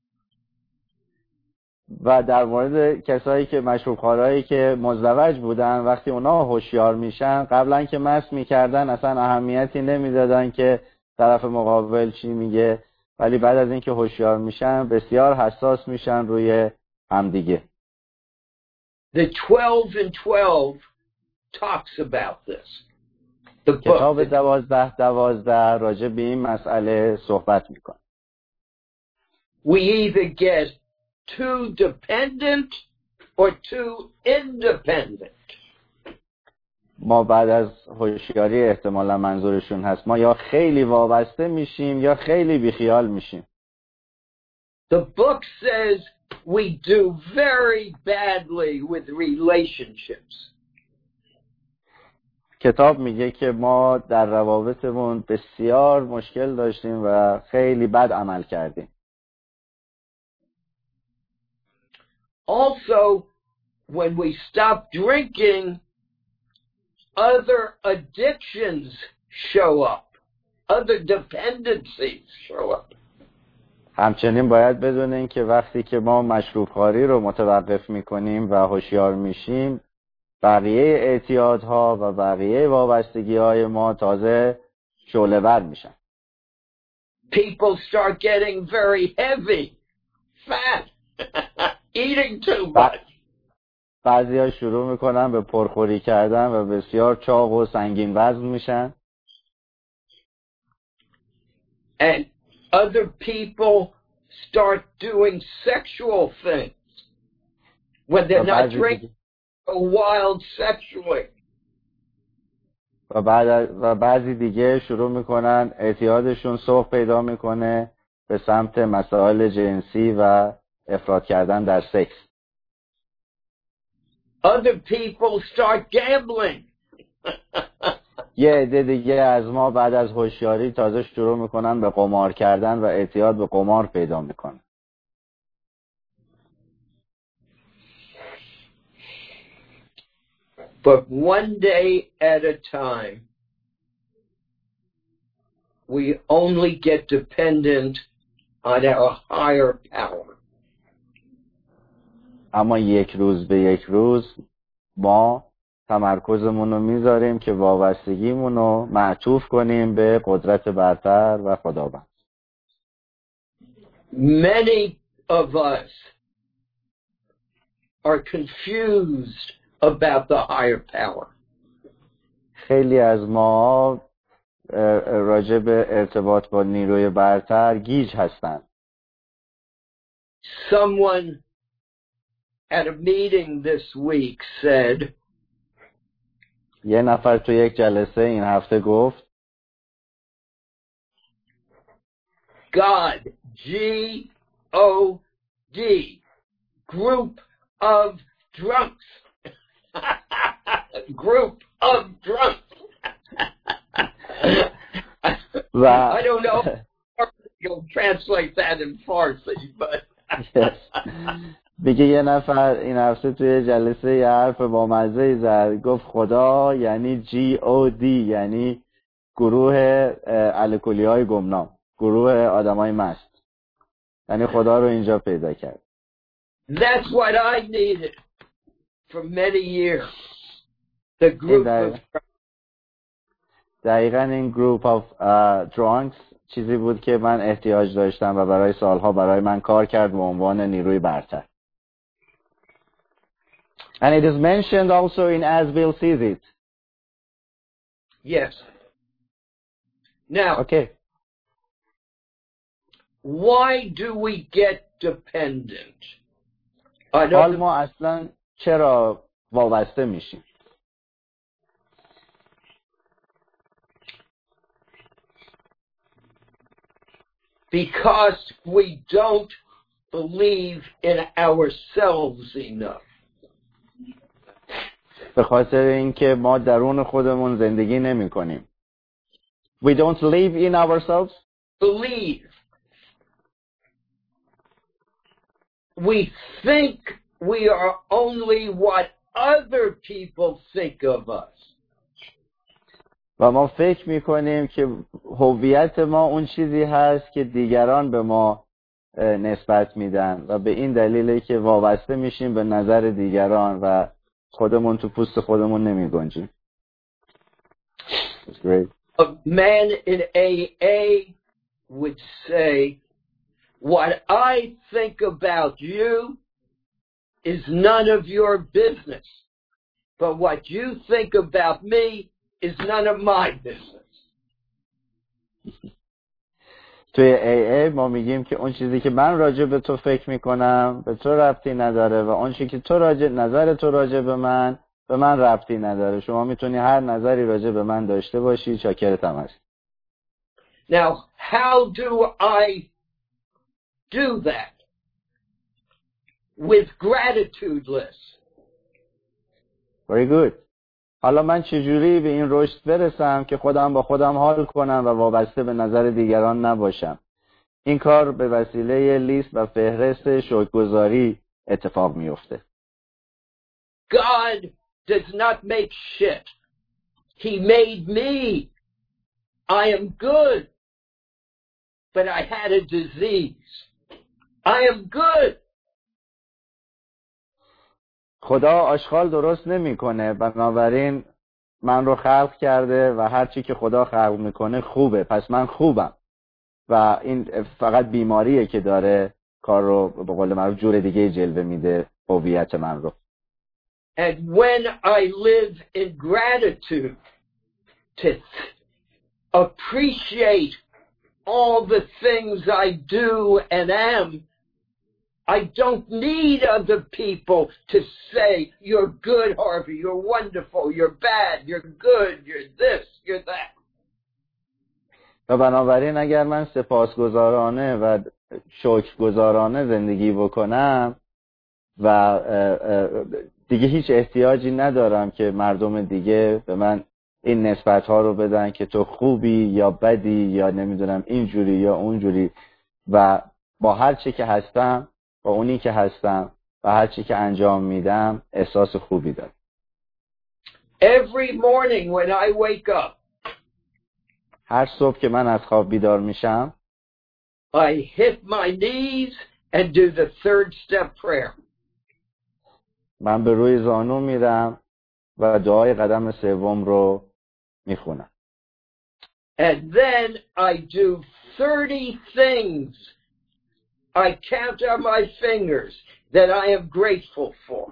و در مورد کسایی که مشروبخوارایی که مزدوج بودن، وقتی اونا هوشیار میشن، قبلا که مست میکردن اصلا اهمیتی نمیدادن که طرف مقابل چی میگه، ولی بعد از اینکه هوشیار میشن بسیار حساس میشن روی همدیگه. The 12 and 12 talks about this. کتاب 12 راجع به این مسئله صحبت میکنه. We either get too dependent or too independent. ما بعد از هوشیاری احتمالا منظورشون هست ما یا خیلی وابسته میشیم یا خیلی بیخیال میشیم. The book says we do very badly with relationships. کتاب میگه که ما در روابطمون بسیار مشکل داشتیم و خیلی بد عمل کردیم. Also, when we stop drinking, other addictions show up. Other dependencies show up. همچنین باید بدونین که وقتی که ما مشروب خواری رو متوقف میکنیم و هوشیار میشیم، بقیه اعتیادها و بقیه وابستگی‌های ما تازه شعله‌ور میشن. People start getting very heavy, fat, eating too much. بعضی‌ها شروع میکنن به پرخوری کردن و بسیار چاق و سنگین وزن میشن. And other people start doing sexual things when they're not drinking, go wild sexually. و بعضی دیگه شروع میکنن اعتیادشون سوق پیدا میکنه به سمت مسائل جنسی و افراط کردن در سکس. Other people start gambling. یه عده دیگه از ما بعد از هوشیاری تازه شروع میکنن به قمار کردن و اعتیاد به قمار پیدا میکنن. But one day at a time, we only get dependent on our higher power. اما یک روز به یک روز ما تمرکزمون رو میذاریم که وابستگیمون رو معطوف کنیم به قدرت برتر و خداوند. Many of us are confused about the higher power. خیلی از ما راجع به ارتباط با نیروی برتر گیج هستند. Someone at a meeting this week said, یه نفر تو یک جلسه این هفته گفت God, G-O-D, group of drunks. Group of drunks. I don't know if you'll translate that in Farsi, but دیگه یه نفر این هفته توی جلسه یه حرف با مزه زد، گفت خدا یعنی G-O-D، یعنی گروه الکلی های گمنام، گروه آدم های مست، یعنی خدا رو اینجا پیدا کرد. That's what I needed for many years. The group of دقیقاً این group of drunks چیزی بود که من احتیاج داشتم و برای سالها برای من کار کرد به عنوان نیروی برتر. And it is mentioned also in As Bill Sees It. Yes. Now, okay. Why do we get dependent? حال ما اصلا چرا وابسته میشیم؟ Because we don't believe in ourselves enough. به خاطر اینکه ما درون خودمون زندگی نمی کنیم. We don't live in ourselves. Believe. We think we are only what other people think of us. و ما فکر میکنیم که هویت ما اون چیزی هست که دیگران به ما نسبت میدن و به این دلیله که وابسته میشیم به نظر دیگران و خودمون تو پوست خودمون نمی گنجیم. That's great. A man in AA would say, what I think about you is none of your business, but what you think about me is none of my business. توی AA ما میگیم که اون چیزی که من راجع به تو فکر میکنم به تو ربطی نداره و اون چیزی که تو نظر تو راجع به من ربطی نداره. شما میتونی هر نظری راجع به من داشته باشی، چاکرتم هست. Now, how do I do that? With gratitudeless. Very good. حالا من چجوری به این رشد برسم که خودم با خودم حال کنم و وابسته به نظر دیگران نباشم؟ این کار به وسیله لیست و فهرست شکرگزاری اتفاق میفته. God does not make shit. He made me. I am good. But I had a disease. I am good. خدا آشغال درست نمیکنه، بنابراین من رو خلق کرده و هر چی که خدا خلق میکنه خوبه، پس من خوبم. و این فقط بیماریه که داره کار رو به قول معروف جور دیگه جلوه میده هویت من رو. And when I live in gratitude to appreciate all the things I do and am, I don't need other people to say, you're good, Harvey, you're wonderful, you're bad, you're good, you're this, you're that. و بنابراین اگر من سپاسگزارانه و شکرگزارانه زندگی بکنم و دیگه هیچ احتیاجی ندارم که مردم دیگه به من این نسبت‌ها رو بدن که تو خوبی یا بدی یا نمیدونم اینجوری یا اونجوری، و با هر چی که هستم، با اونی که هستم و هر چی که انجام میدم احساس خوبی دارم. Every morning when I wake up, هر صبح که من از خواب بیدار میشم I hit my knees and do the third step prayer. من به روی زانو میرم و دعای قدم سوم رو میخونم. And then I do 30 things I count on my fingers that I am grateful for.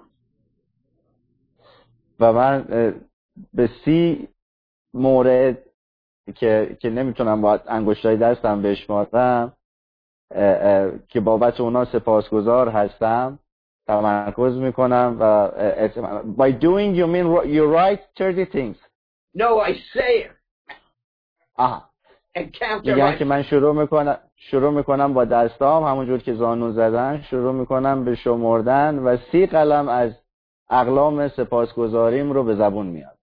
و من به 30 مورد که نمیتونم با انگشتای دستم بشمارم که بابت اونا سپاسگزار هستم تمرکز میکنم و by doing you mean you write 30 things. No, I say it. آها. And count on میگن my که من شروع میکنم با دستام همونجور که زانو زدن شروع میکنم به شمردن و 30 قلم از اقلام سپاسگزاریم رو به زبون میاد.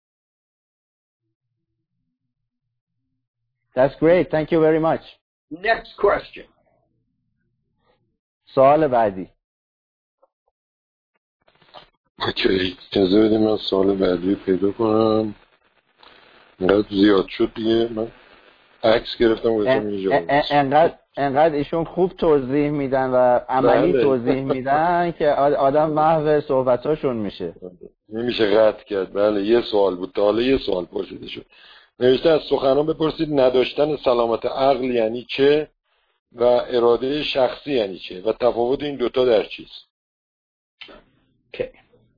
That's great. Thank you very much. Next question. سوال بعدی. اوکی، اجازه بدیم من سوال بعدی پیدا کنم. اینقدر زیاد شد دیگه، من عکس گرفتم گذاشتم اینجا. انقدر ایشون خوب توضیح میدن و عملی توضیح میدن که آدم محو صحبتاشون میشه. نمیشه قطع کرد. بله یه سوال بود، تا حالا یه سوال پرسیده شد. نوشته از سخنان بپرسید نداشتن سلامت عقل یعنی چه و اراده شخصی یعنی چه و تفاوت این دوتا در چیست؟ Okay.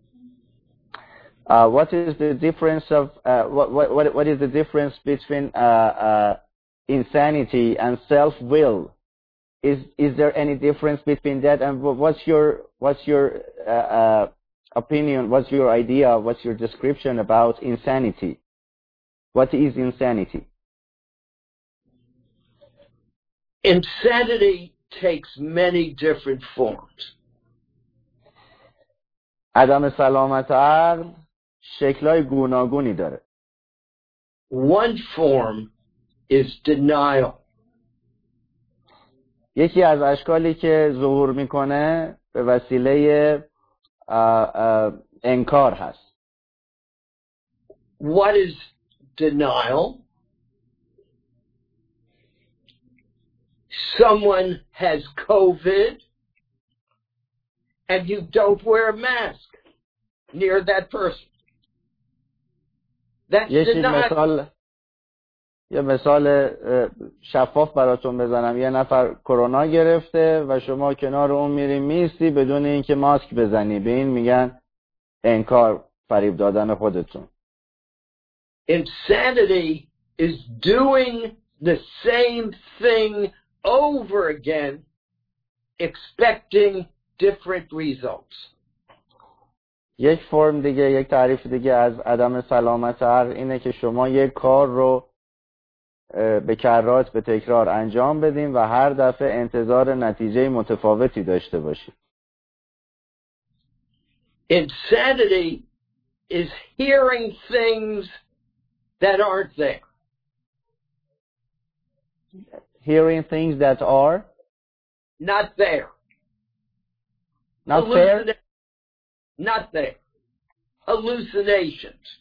What is the difference of what is the difference between insanity and self-will? Is there any difference between that? And what's your opinion? What's your idea? What's your description about insanity? What is insanity? Insanity takes many different forms. عدم سلامت عقل شکل‌های گوناگونی داره. One form is denial. یکی از اشکالی که ظهور میکنه به وسیله انکار هست. What is denial? Someone has COVID and you don't wear a mask near that person. That's denial. یه مثال شفاف براتون بزنم. یه نفر کرونا گرفته و شما کنار اون میری میستی بدون اینکه ماسک بزنی. به این میگن انکار، فریب دادن خودتون. Insanity is doing the same thing over again, expecting different results. یک فرم دیگه، یک تعریف دیگه از عدم سلامت عقل اینه که شما یک کار رو به کرات به تکرار انجام بدین و هر دفعه انتظار نتیجه متفاوتی داشته باشید. Insanity is hearing things that aren't there. Hearing things that are not there. Not there? Not there. Hallucinations.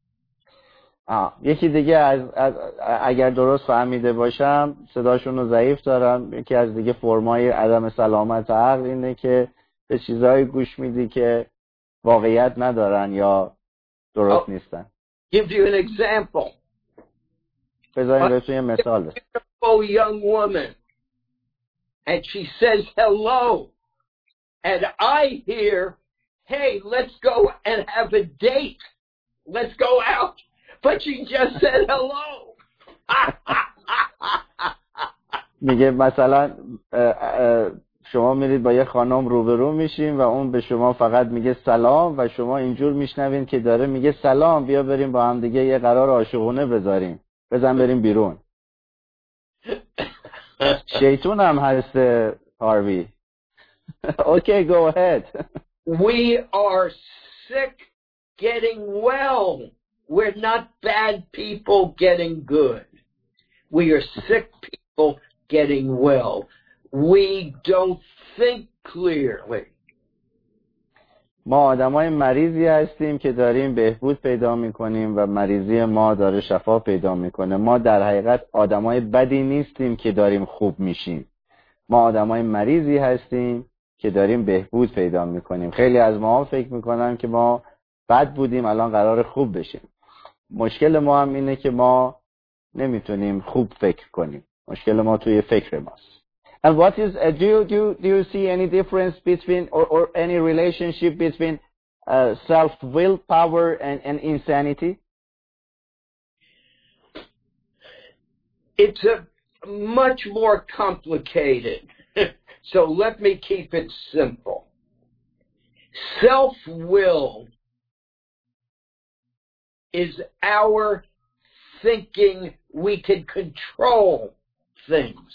یکی دیگه از اگر درست فهمیده باشم صداشون رو ضعیف دارم. یکی از دیگه فرمای عدم سلامت عقل اینه که به چیزایی گوش میدی که واقعیت ندارن یا درست نیستن. Give you an example. بذارین بهتون یه مثال بزنم. A young woman and she says hello and I hear, hey, let's go and have a date. Let's go out. But she just said hello. میگه مثلا شما میرید با یه خانم روبرو میشین و اون به شما فقط میگه سلام و شما اینجور میشنوین که داره میگه سلام بیا بریم با هم دیگه یه قرار عاشقونه بذاریم. بزن بریم بیرون. شیطون هم هست هاروی. Okay, go ahead. We are sick getting well. We're not bad people getting good. We are sick people getting well. We don't think clearly. ما آدمای مریضی هستیم که داریم بهبود پیدا میکنیم و مریضی ما داره شفا پیدا میکنه. ما در حقیقت آدمای بدی نیستیم که داریم خوب میشیم. ما آدمای مریضی هستیم که داریم بهبود پیدا میکنیم. خیلی از ما فکر میکنن که ما بد بودیم الان قرار خوب بشیم. مشکل ما هم اینه که ما نمیتونیم خوب فکر کنیم. مشکل ما توی فکر ماست. And what is do you see any difference between or any relationship between self-will power and insanity? It's much more complicated. So let me keep it simple. Self-will is our thinking we can control things.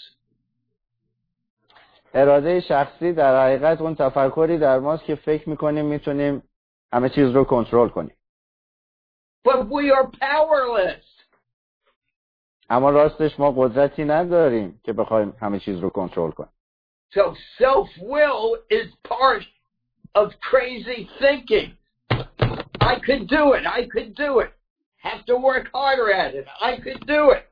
اراده شخصی در حقیقت اون تفکری در ماست که فکر میکنیم میتونیم همه چیز رو کنترل کنیم. But we are powerless. اما راستش ما قدرتی نداریم که بخوایم همه چیز رو کنترل کنیم. So self-will is part of crazy thinking. I could do it. I could do it. Have to work harder at it. I could do it.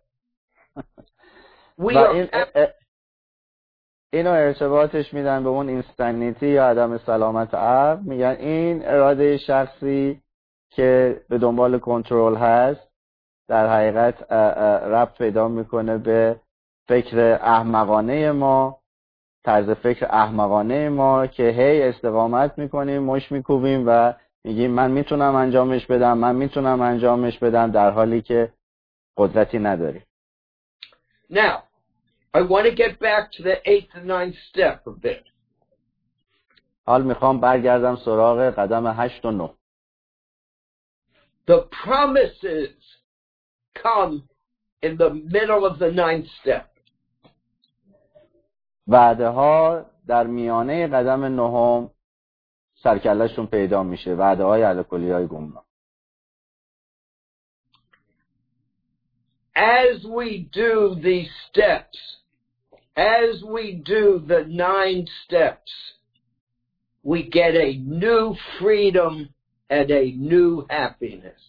We are اینو ارتباطش میدن به اون اینستنیتی یا عدم سلامت عقل. میگن این اراده شخصی که به دنبال کنترل هست در حقیقت ربط پیدا میکنه به فکر احمقانه ما، طرز فکر احمقانه ما که هی استقامت میکنیم، مش میکوبیم و میگیم من میتونم انجامش بدم، من میتونم انجامش بدم، در حالی که قدرتی نداریم. Now, I want to get back to the 8th and 9th step a bit. حال میخوام برگردم سراغ قدم 8 و 9. The promises come in the middle of the 9th step. وعده ها در میانه قدم 9 سرکله‌شون پیدا میشه. وعده های الکلی های گمراه. As we do these steps, as we do the 9 steps, we get a new freedom and a new happiness.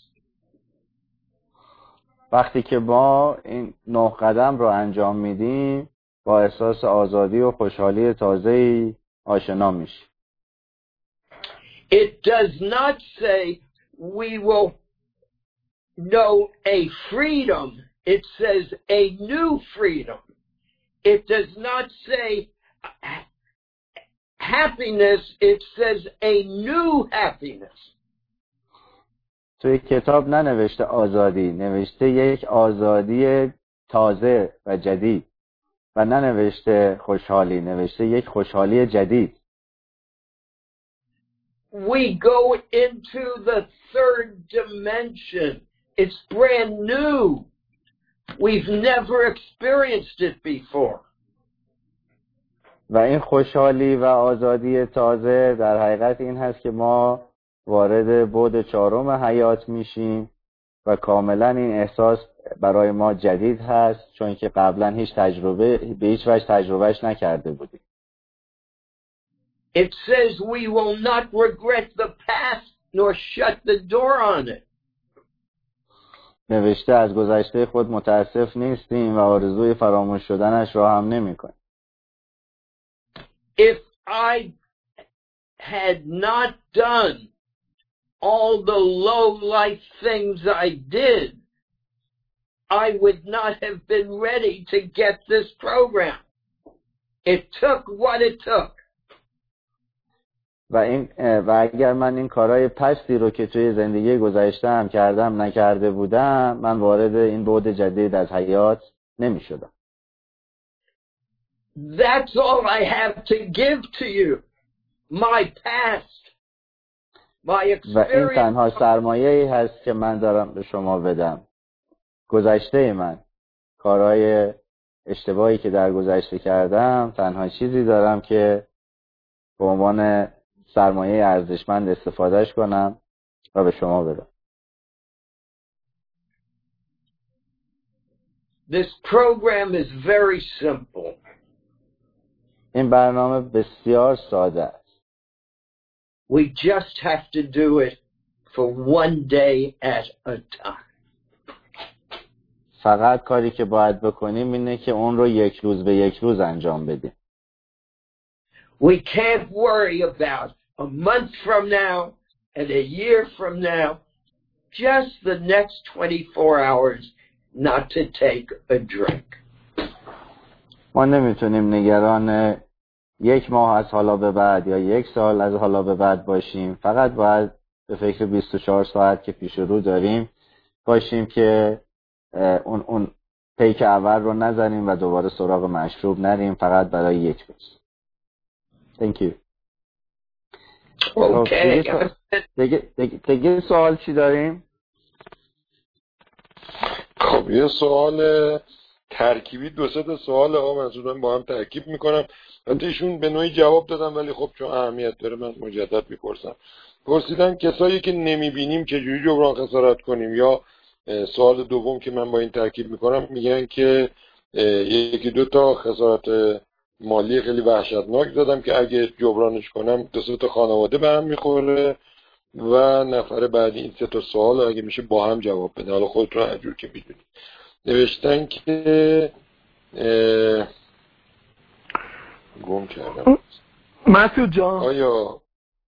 وقتی که ما این 9 قدم رو انجام میدیم با احساس آزادی و خوشحالی تازه‌ای آشنا میشیم. It does not say we will know a freedom. It says a new freedom. It does not say happiness. It says a new happiness. توی کتاب ننوشته آزادی، نوشته یک آزادی تازه و جدید، و ننوشته خوشحالی، نوشته یک خوشحالی جدید. We go into the third dimension. It's brand new. We've never experienced it before. و این خوشحالی و آزادی تازه در حقیقت این هست که ما وارد بعد 4 حیات میشیم و کاملا این احساس برای ما جدید هست، چون که قبلا به هیچ وجه تجربهش نکرده بودیم. It says we will not regret the past nor shut the door on it. نوشته از گذشته خود متاسف نیستیم و آرزوی فراموش شدنش را هم نمی‌کنیم. If I had not done all the low life things I did, I would not have been ready to get this program. It took what it took. و اگر من این کارهای پستی رو که توی زندگی گذشته‌ام کردم نکرده بودم، من وارد این بعد جدید از حیات نمی‌شدم. That's all I have to give to you. My past. My experience. و این تنها سرمایه‌ای هست که من دارم به شما بدم. گذشته من، کارهای اشتباهی که در گذشته کردم، تنها چیزی دارم که به عنوان سرمایه ارزشمند استفادهش کنم و به شما بدم. This program is very simple. این برنامه بسیار ساده است. We just have to do it for one day at a time. فقط کاری که باید بکنیم اینه که اون رو یک روز به یک روز انجام بدیم. We can't worry about a month from now and a year from now. Just the next 24 hours not to take a drink. ما نمیتونیم نگران یک ماه از حالا به بعد یا یک سال از حالا به بعد باشیم. فقط باید به فکر 24 ساعت که پیش رو داریم باشیم که اون پیک اول رو نزنیم و دوباره سراغ مشروب نریم، فقط برای یک روز. Thank you. Okay. دیگه سوال چی داریم؟ خب یه سوال ترکیبی، دو سه تا سوال آقا منصورم با هم ترکیب میکنم. حتی ایشون به نوعی جواب دادم ولی خب چون اهمیت داره من مجدد میپرسم. پرسیدن کسایی که نمیبینیم چجوری جبران خسارت کنیم، یا سوال دوم که من با این ترکیب میکنم میگن که یکی دو تا خسارت مالی خیلی وحشتناک دادم که اگه جبرانش کنم دو سه تا خانواده به هم میخوره، و نفر بعدی این سه تا سوال اگه میشه با هم جواب بده. حالا خودتون هر جور که میدونید. نوشتن که گم کردم. مسعود جان، آیا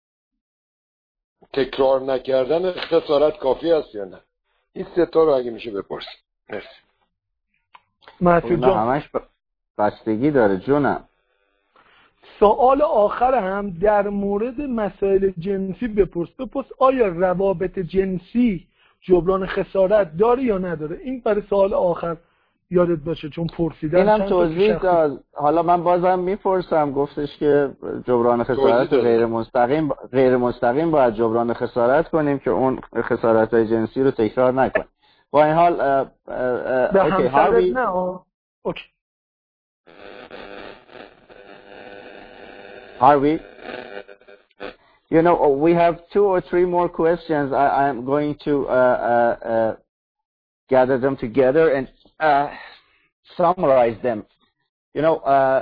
تکرار نکردن خسارت کافی است یا نه؟ این سه تا رو اگه میشه بپرسید. مرسی. مسعود جان، همش بستگی داره جونم. سوال آخر هم در مورد مسائل جنسی بپرس آیا روابط جنسی جبران خسارت داره یا نداره؟ این برای سوال آخر یادت باشه چون پرسیدن. اینم توضیح داد. حالا من بازم میپرسم، گفتش که جبران خسارت غیر مستقیم باید جبران خسارت کنیم که اون خسارت‌های جنسی رو تکرار نکنیم. با این حال به همسرت نه. اوکی. Harvey, you know, we have 2 or 3 more questions. I am going to gather them together and summarize them. You know,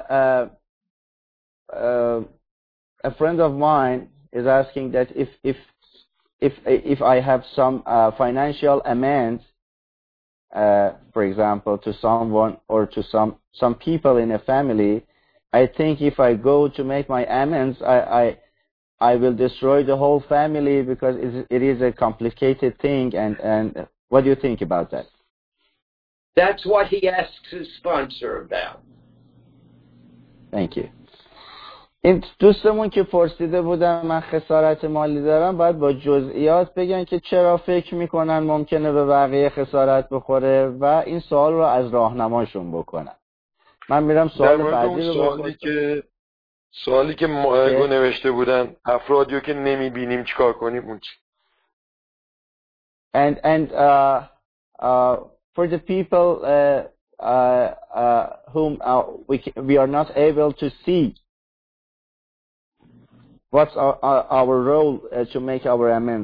a friend of mine is asking that if I have some financial amends, for example, to someone or to some people in a family, I think if I go to make my amends, I will destroy the whole family because it is a complicated thing. And what do you think about that? That's what he asks his sponsor about. Thank you. این دوستمون که پرسیده بودن من خسارت مالی دارم، باید با جزئیات بگن که چرا فکر میکنن ممکنه به بقیه خسارت بخوره و این سوال رو از راهنماشون بکنن. من میرم سوال بعدی رو سوالی که ماهگو نوشته بودن افرادی رو که نمیبینیم چیکار کنیم اون چی؟ And for the people whom we are not able to see, what's our role to make our amends?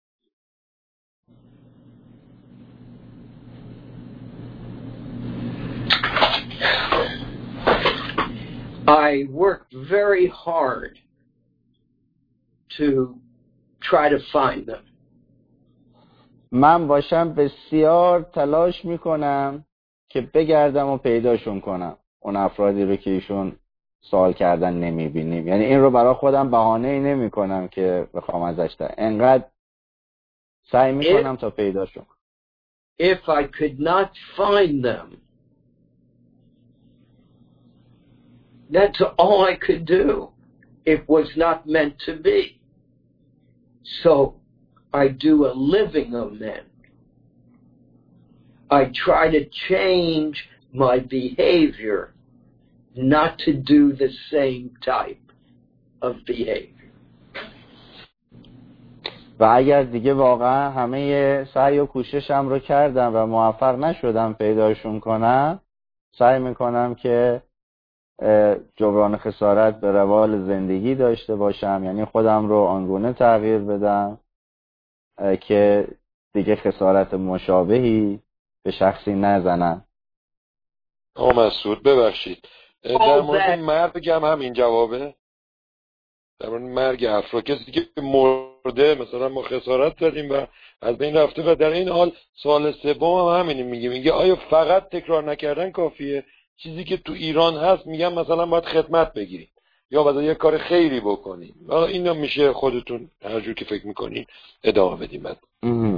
I worked very hard to try to find them. من باشم بسیار تلاش میکنم که بگردم و پیداشون کنم اون افرادی رو که ایشون سوال کردن نمیبینیم. یعنی این رو برای خودم بهانه‌ای نمیکنم که بخوام ازش انقدر سعی میکنم تا پیداشون. If I could not find them, that's all I could do. It was not meant to be. So I do a living amend. I try to change my behavior not to do the same type of behavior. و اگر دیگه واقعا همه سعی و کوششم رو کردم و موفق نشدم پیداشون کنم، سعی میکنم که جبران خسارت به روال زندگی داشته باشم، یعنی خودم رو آنگونه تغییر بدم که دیگه خسارت مشابهی به شخصی نزنم. مسعود ببخشید، در مورد مرگ هم همین جوابه؟ در مورد مرگ افراد، کسی که مرده مثلا ما خسارت دادیم و از بین رفته و در این حال سوال سوم هم همینی میگه آیا فقط تکرار نکردن کافیه؟ چیزی که تو ایران هست میگم مثلا باید خدمت بگیریم، یا مثلا یه کار خیری بکنیم. اینا میشه خودتون هر جور که فکر میکنین ادامه بدیم. بعد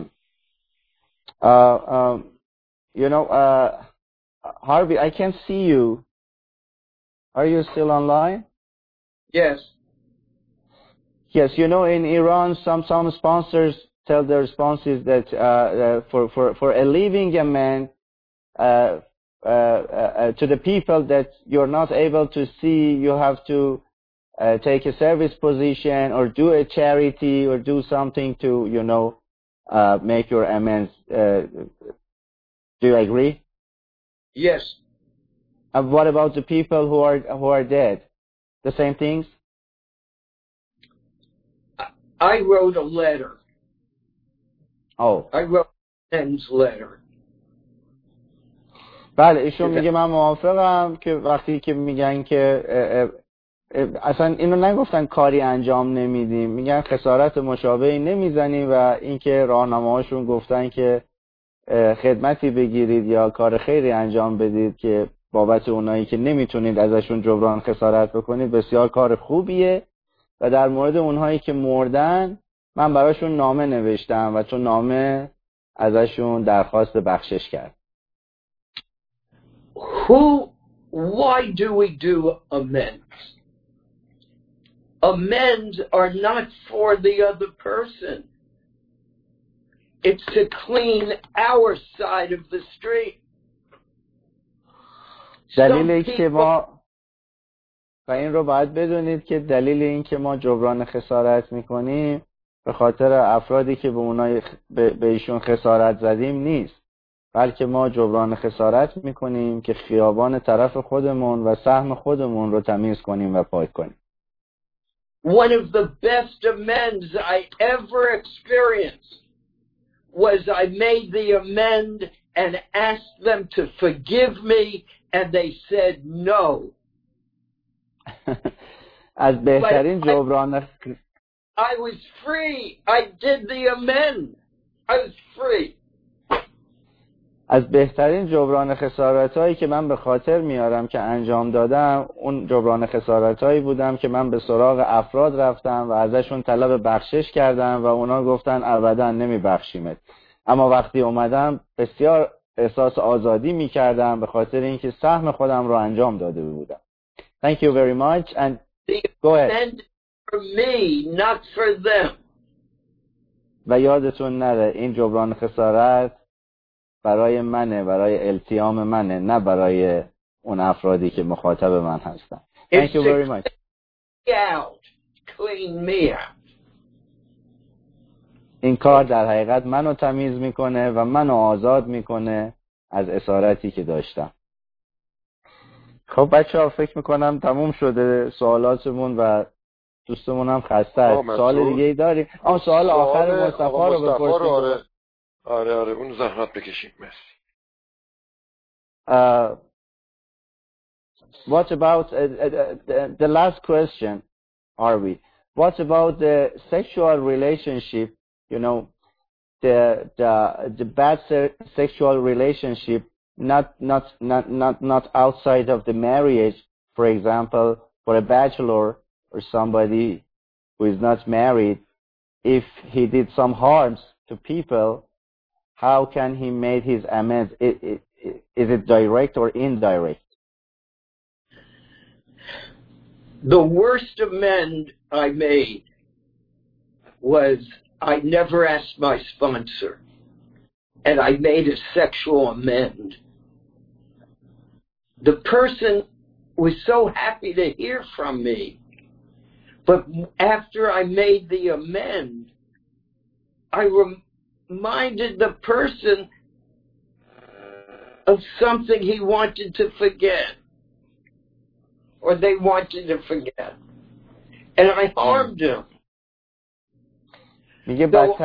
you know, Harvey, I can see you. Are you still online? Yes. Yes, you know, in Iran, some sponsors tell their sponsors that for a living a man to the people that you're not able to see, you have to take a service position or do a charity or do something to, you know, make your amends. Do you agree? Yes. And what about the people who are dead? The same things? I wrote a letter. Oh. I wrote a amends letter. بله ایشون میگه من موافقم که وقتی که میگن که اصلا اینو نگفتن کاری انجام نمیدیم، میگن خسارت مشابهی نمیزنیم و اینکه راهنماهاشون گفتن که خدمتی بگیرید یا کار خیری انجام بدید که بابت اونایی که نمیتونید ازشون جبران خسارت بکنید بسیار کار خوبیه و در مورد اونهایی که مردن من براشون نامه نوشتم و تو نامه ازشون درخواست بخشش کرد. Why do we do amends? Amends are not for the other person. It's to clean our side of the street. دلیل این که ما و این رو باید بدونید که دلیل این که ما جبران خسارت میکنیم به خاطر افرادی که به ایشون خسارت زدیم نیست، بلکه ما جبران خسارت میکنیم که خیابان طرف خودمون و سهم خودمون رو تمیز کنیم و پاک کنیم. One of the best amends I ever experienced was I made the amend and asked them to forgive me and they said no. از بهترین جبران I was free. I did the amend. I was free. از بهترین جبران خسارتایی که من به خاطر میارم که انجام دادم اون جبران خسارتایی بودم که من به سراغ افراد رفتم و ازشون طلب بخشش کردم و اونا گفتن ابدا نمیبخشیمت، اما وقتی اومدم بسیار احساس آزادی میکردم به خاطر اینکه سهم خودم رو انجام داده بودم. Thank you very much and go ahead. For me, not for them. و یادتون نره این جبران خسارت برای منه، برای التیام منه، نه برای اون افرادی که مخاطب من هستن. Thank you very much. Clean me out. این کار در حقیقت منو تمیز میکنه و منو آزاد میکنه از اسارتی که داشتم. خب بچه‌ها فکر میکنم تموم شده سوالاتمون و دوستمون هم خسته است. سوال دیگه ای داریم؟ سوال آخر مصطفی رو بپرسیم. آره اون زحمت بکشیم. مرسی. What about the last question, Harvey? What about the sexual relationship? You know, the bad sexual relationship, not outside of the marriage. For example, for a bachelor or somebody who is not married, if he did some harms to people, how can he make his amends? Is it direct or indirect? The worst amend I made was I never asked my sponsor, and I made a sexual amend. The person was so happy to hear from me, but after I made the amend, I reminded the person of something he wanted to forget, or they wanted to forget, and I harmed him. میگه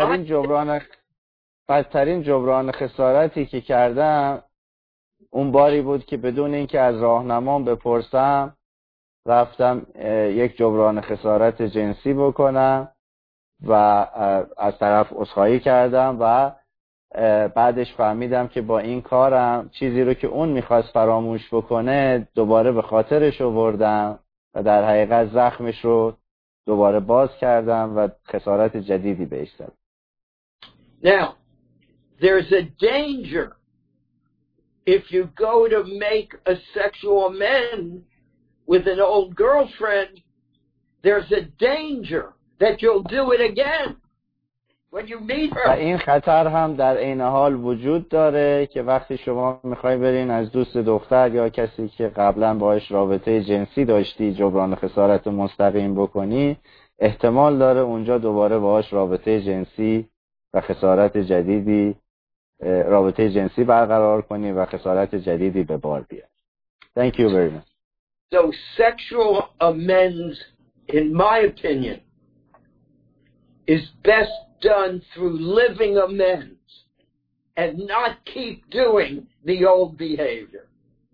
بدترین جبران خسارتی که کردم اون باری بود که بدون اینکه از راهنمام بپرسم رفتم یک جبران خسارت جنسی بکنم و از طرف عذرخواهی کردم و بعدش فهمیدم که با این کارم چیزی رو که اون میخواست فراموش بکنه دوباره به خاطرش آوردم و در حقیقت زخمش رو دوباره باز کردم و خسارت جدیدی بهش زدم. Now, there's a danger if you go to make a sexual amends with an old girlfriend. There's a danger that you'll do it again when you meet her. و این خطر هم در عین حال وجود داره که وقتی شما میخوای برین از دوست دختر یا کسی که قبلا باهاش رابطه جنسی داشتی جبران خسارت مستقیم بکنی، احتمال داره اونجا دوباره باهاش رابطه جنسی و خسارت جدیدی رابطه جنسی برقرار کنی و خسارت جدیدی به بار بیاد. Thank you very much. So sexual amends, in my opinion, is best done through living amends and not keep doing the old behavior.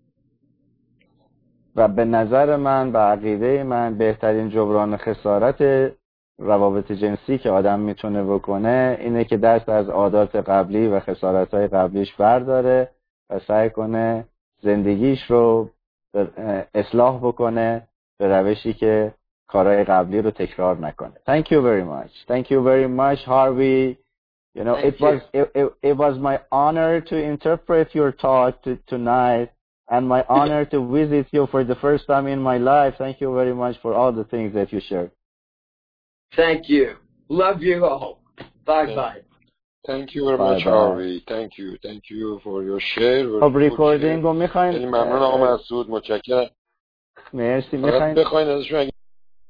و به نظر من، به عقیده من، بهترین جبران خسارت روابط جنسی که آدم میتونه بکنه اینه که دست از عادات قبلی و خسارت‌های قبلیش برداره و سعی کنه زندگیش رو اصلاح بکنه به روشی که کارهای قبلی رو تکرار نکنه. Thank you very much. Thank you very much, Harvey. You know, it was my honor to interpret your talk tonight and my honor to visit you for the first time in my life. Thank you very much for all the things that you shared. Thank you. Love you all. Bye-bye. Thank you very much, Harvey. Thank you. Thank you for your share. خب ریکوردینگ رو میخواین؟ ممنون آقا مسعود، متشکرم. مرسی. میخواین بخواین ازشون اگه